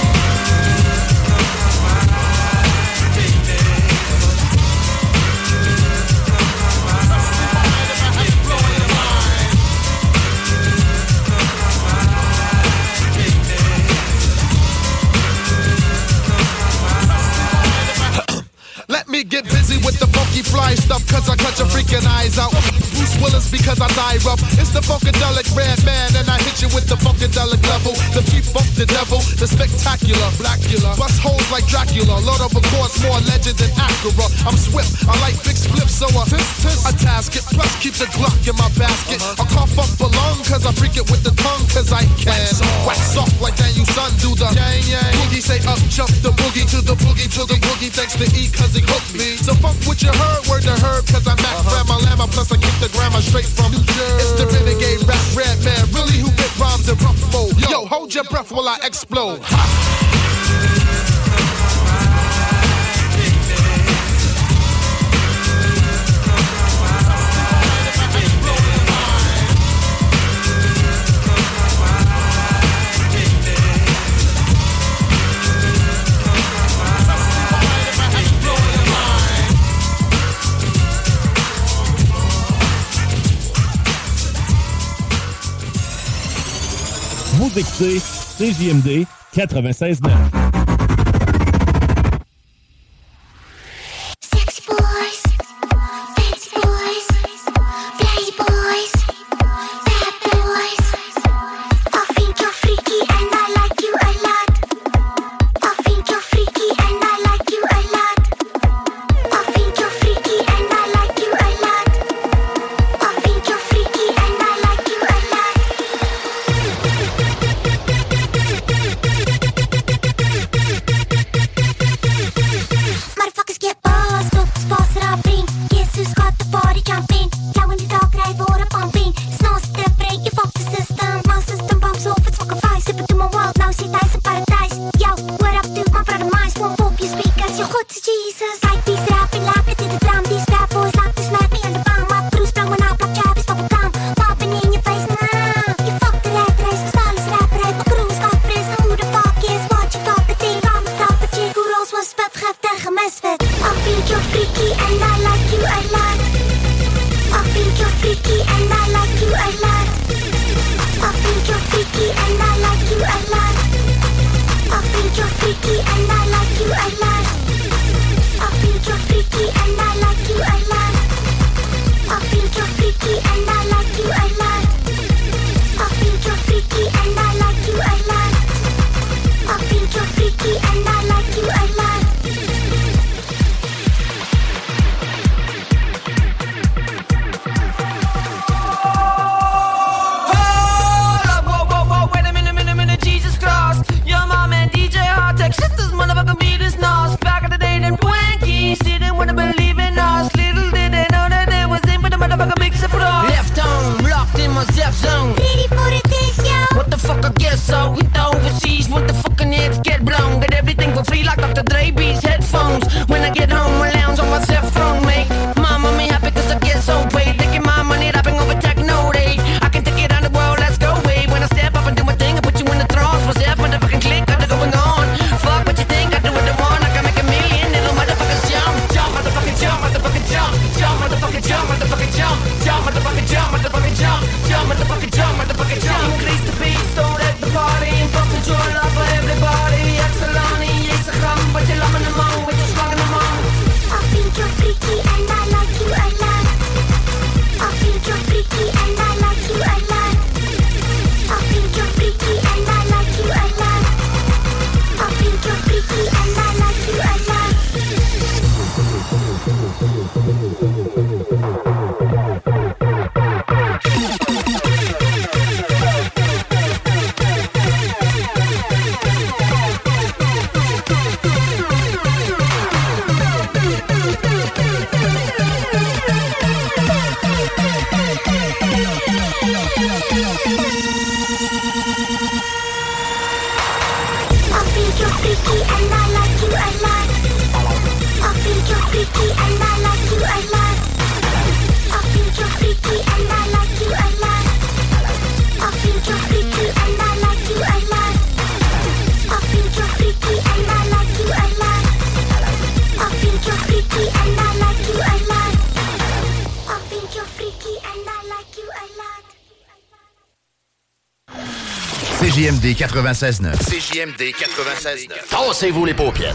Let me get busy with the funky fly stuff, cause I cut your freaking eyes out. Bruce Willis because I die rough. It's the funkadelic red man, and I hit you with the funkadelic level. The P-Funk, the devil, the spectacular, Blackula. Bust holes like Dracula, Lord of Accords, more legend than Acura. I'm swift, I like big spliffs, so I task it. Plus keep the Glock in my basket. I cough up a lung, cause I freak it with the tongue, cause I can. Wax off like that, you son, do the yang yang. Boogie say up, jump the boogie to the boogie to the boogie. Thanks to E, cause he hooked me. So fuck what you heard, word to herb, cause I'm Mac Fama Lama, plus I kick the grammar straight from New Jersey. It's the renegade rap red man, really who bit rhymes in rough mode. Yo, hold your breath while I explode. Vous écoutez CJMD 96.9. Shit, this motherfucker beat is nasty. CJMD 96.9. CJMD 96.9. Tassez-vous les paupières.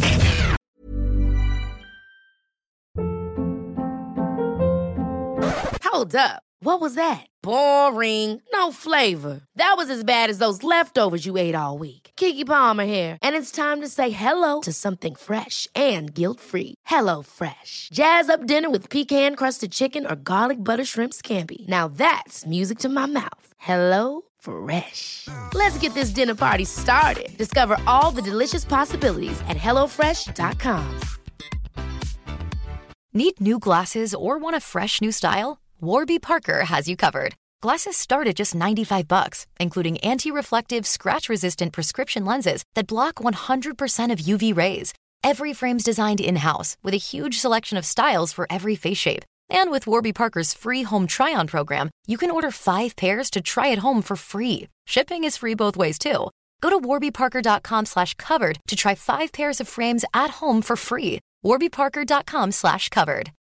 Hold up. What was that? Boring. No flavor. That was as bad as those leftovers you ate all week. Keke Palmer here, and it's time to say hello to something fresh and guilt-free. HelloFresh. Jazz up dinner with pecan-crusted chicken or garlic butter shrimp scampi. Now that's music to my mouth. HelloFresh. Let's get this dinner party started. Discover all the delicious possibilities at HelloFresh.com. Need new glasses or want a fresh new style? Warby Parker has you covered. Glasses start at just $95, including anti-reflective, scratch-resistant prescription lenses that block 100% of UV rays. Every frame's designed in-house with a huge selection of styles for every face shape. And with Warby Parker's free home try-on program, you can order 5 pairs to try at home for free. Shipping is free both ways, too. Go to warbyparker.com/covered to try 5 pairs of frames at home for free. warbyparker.com/covered.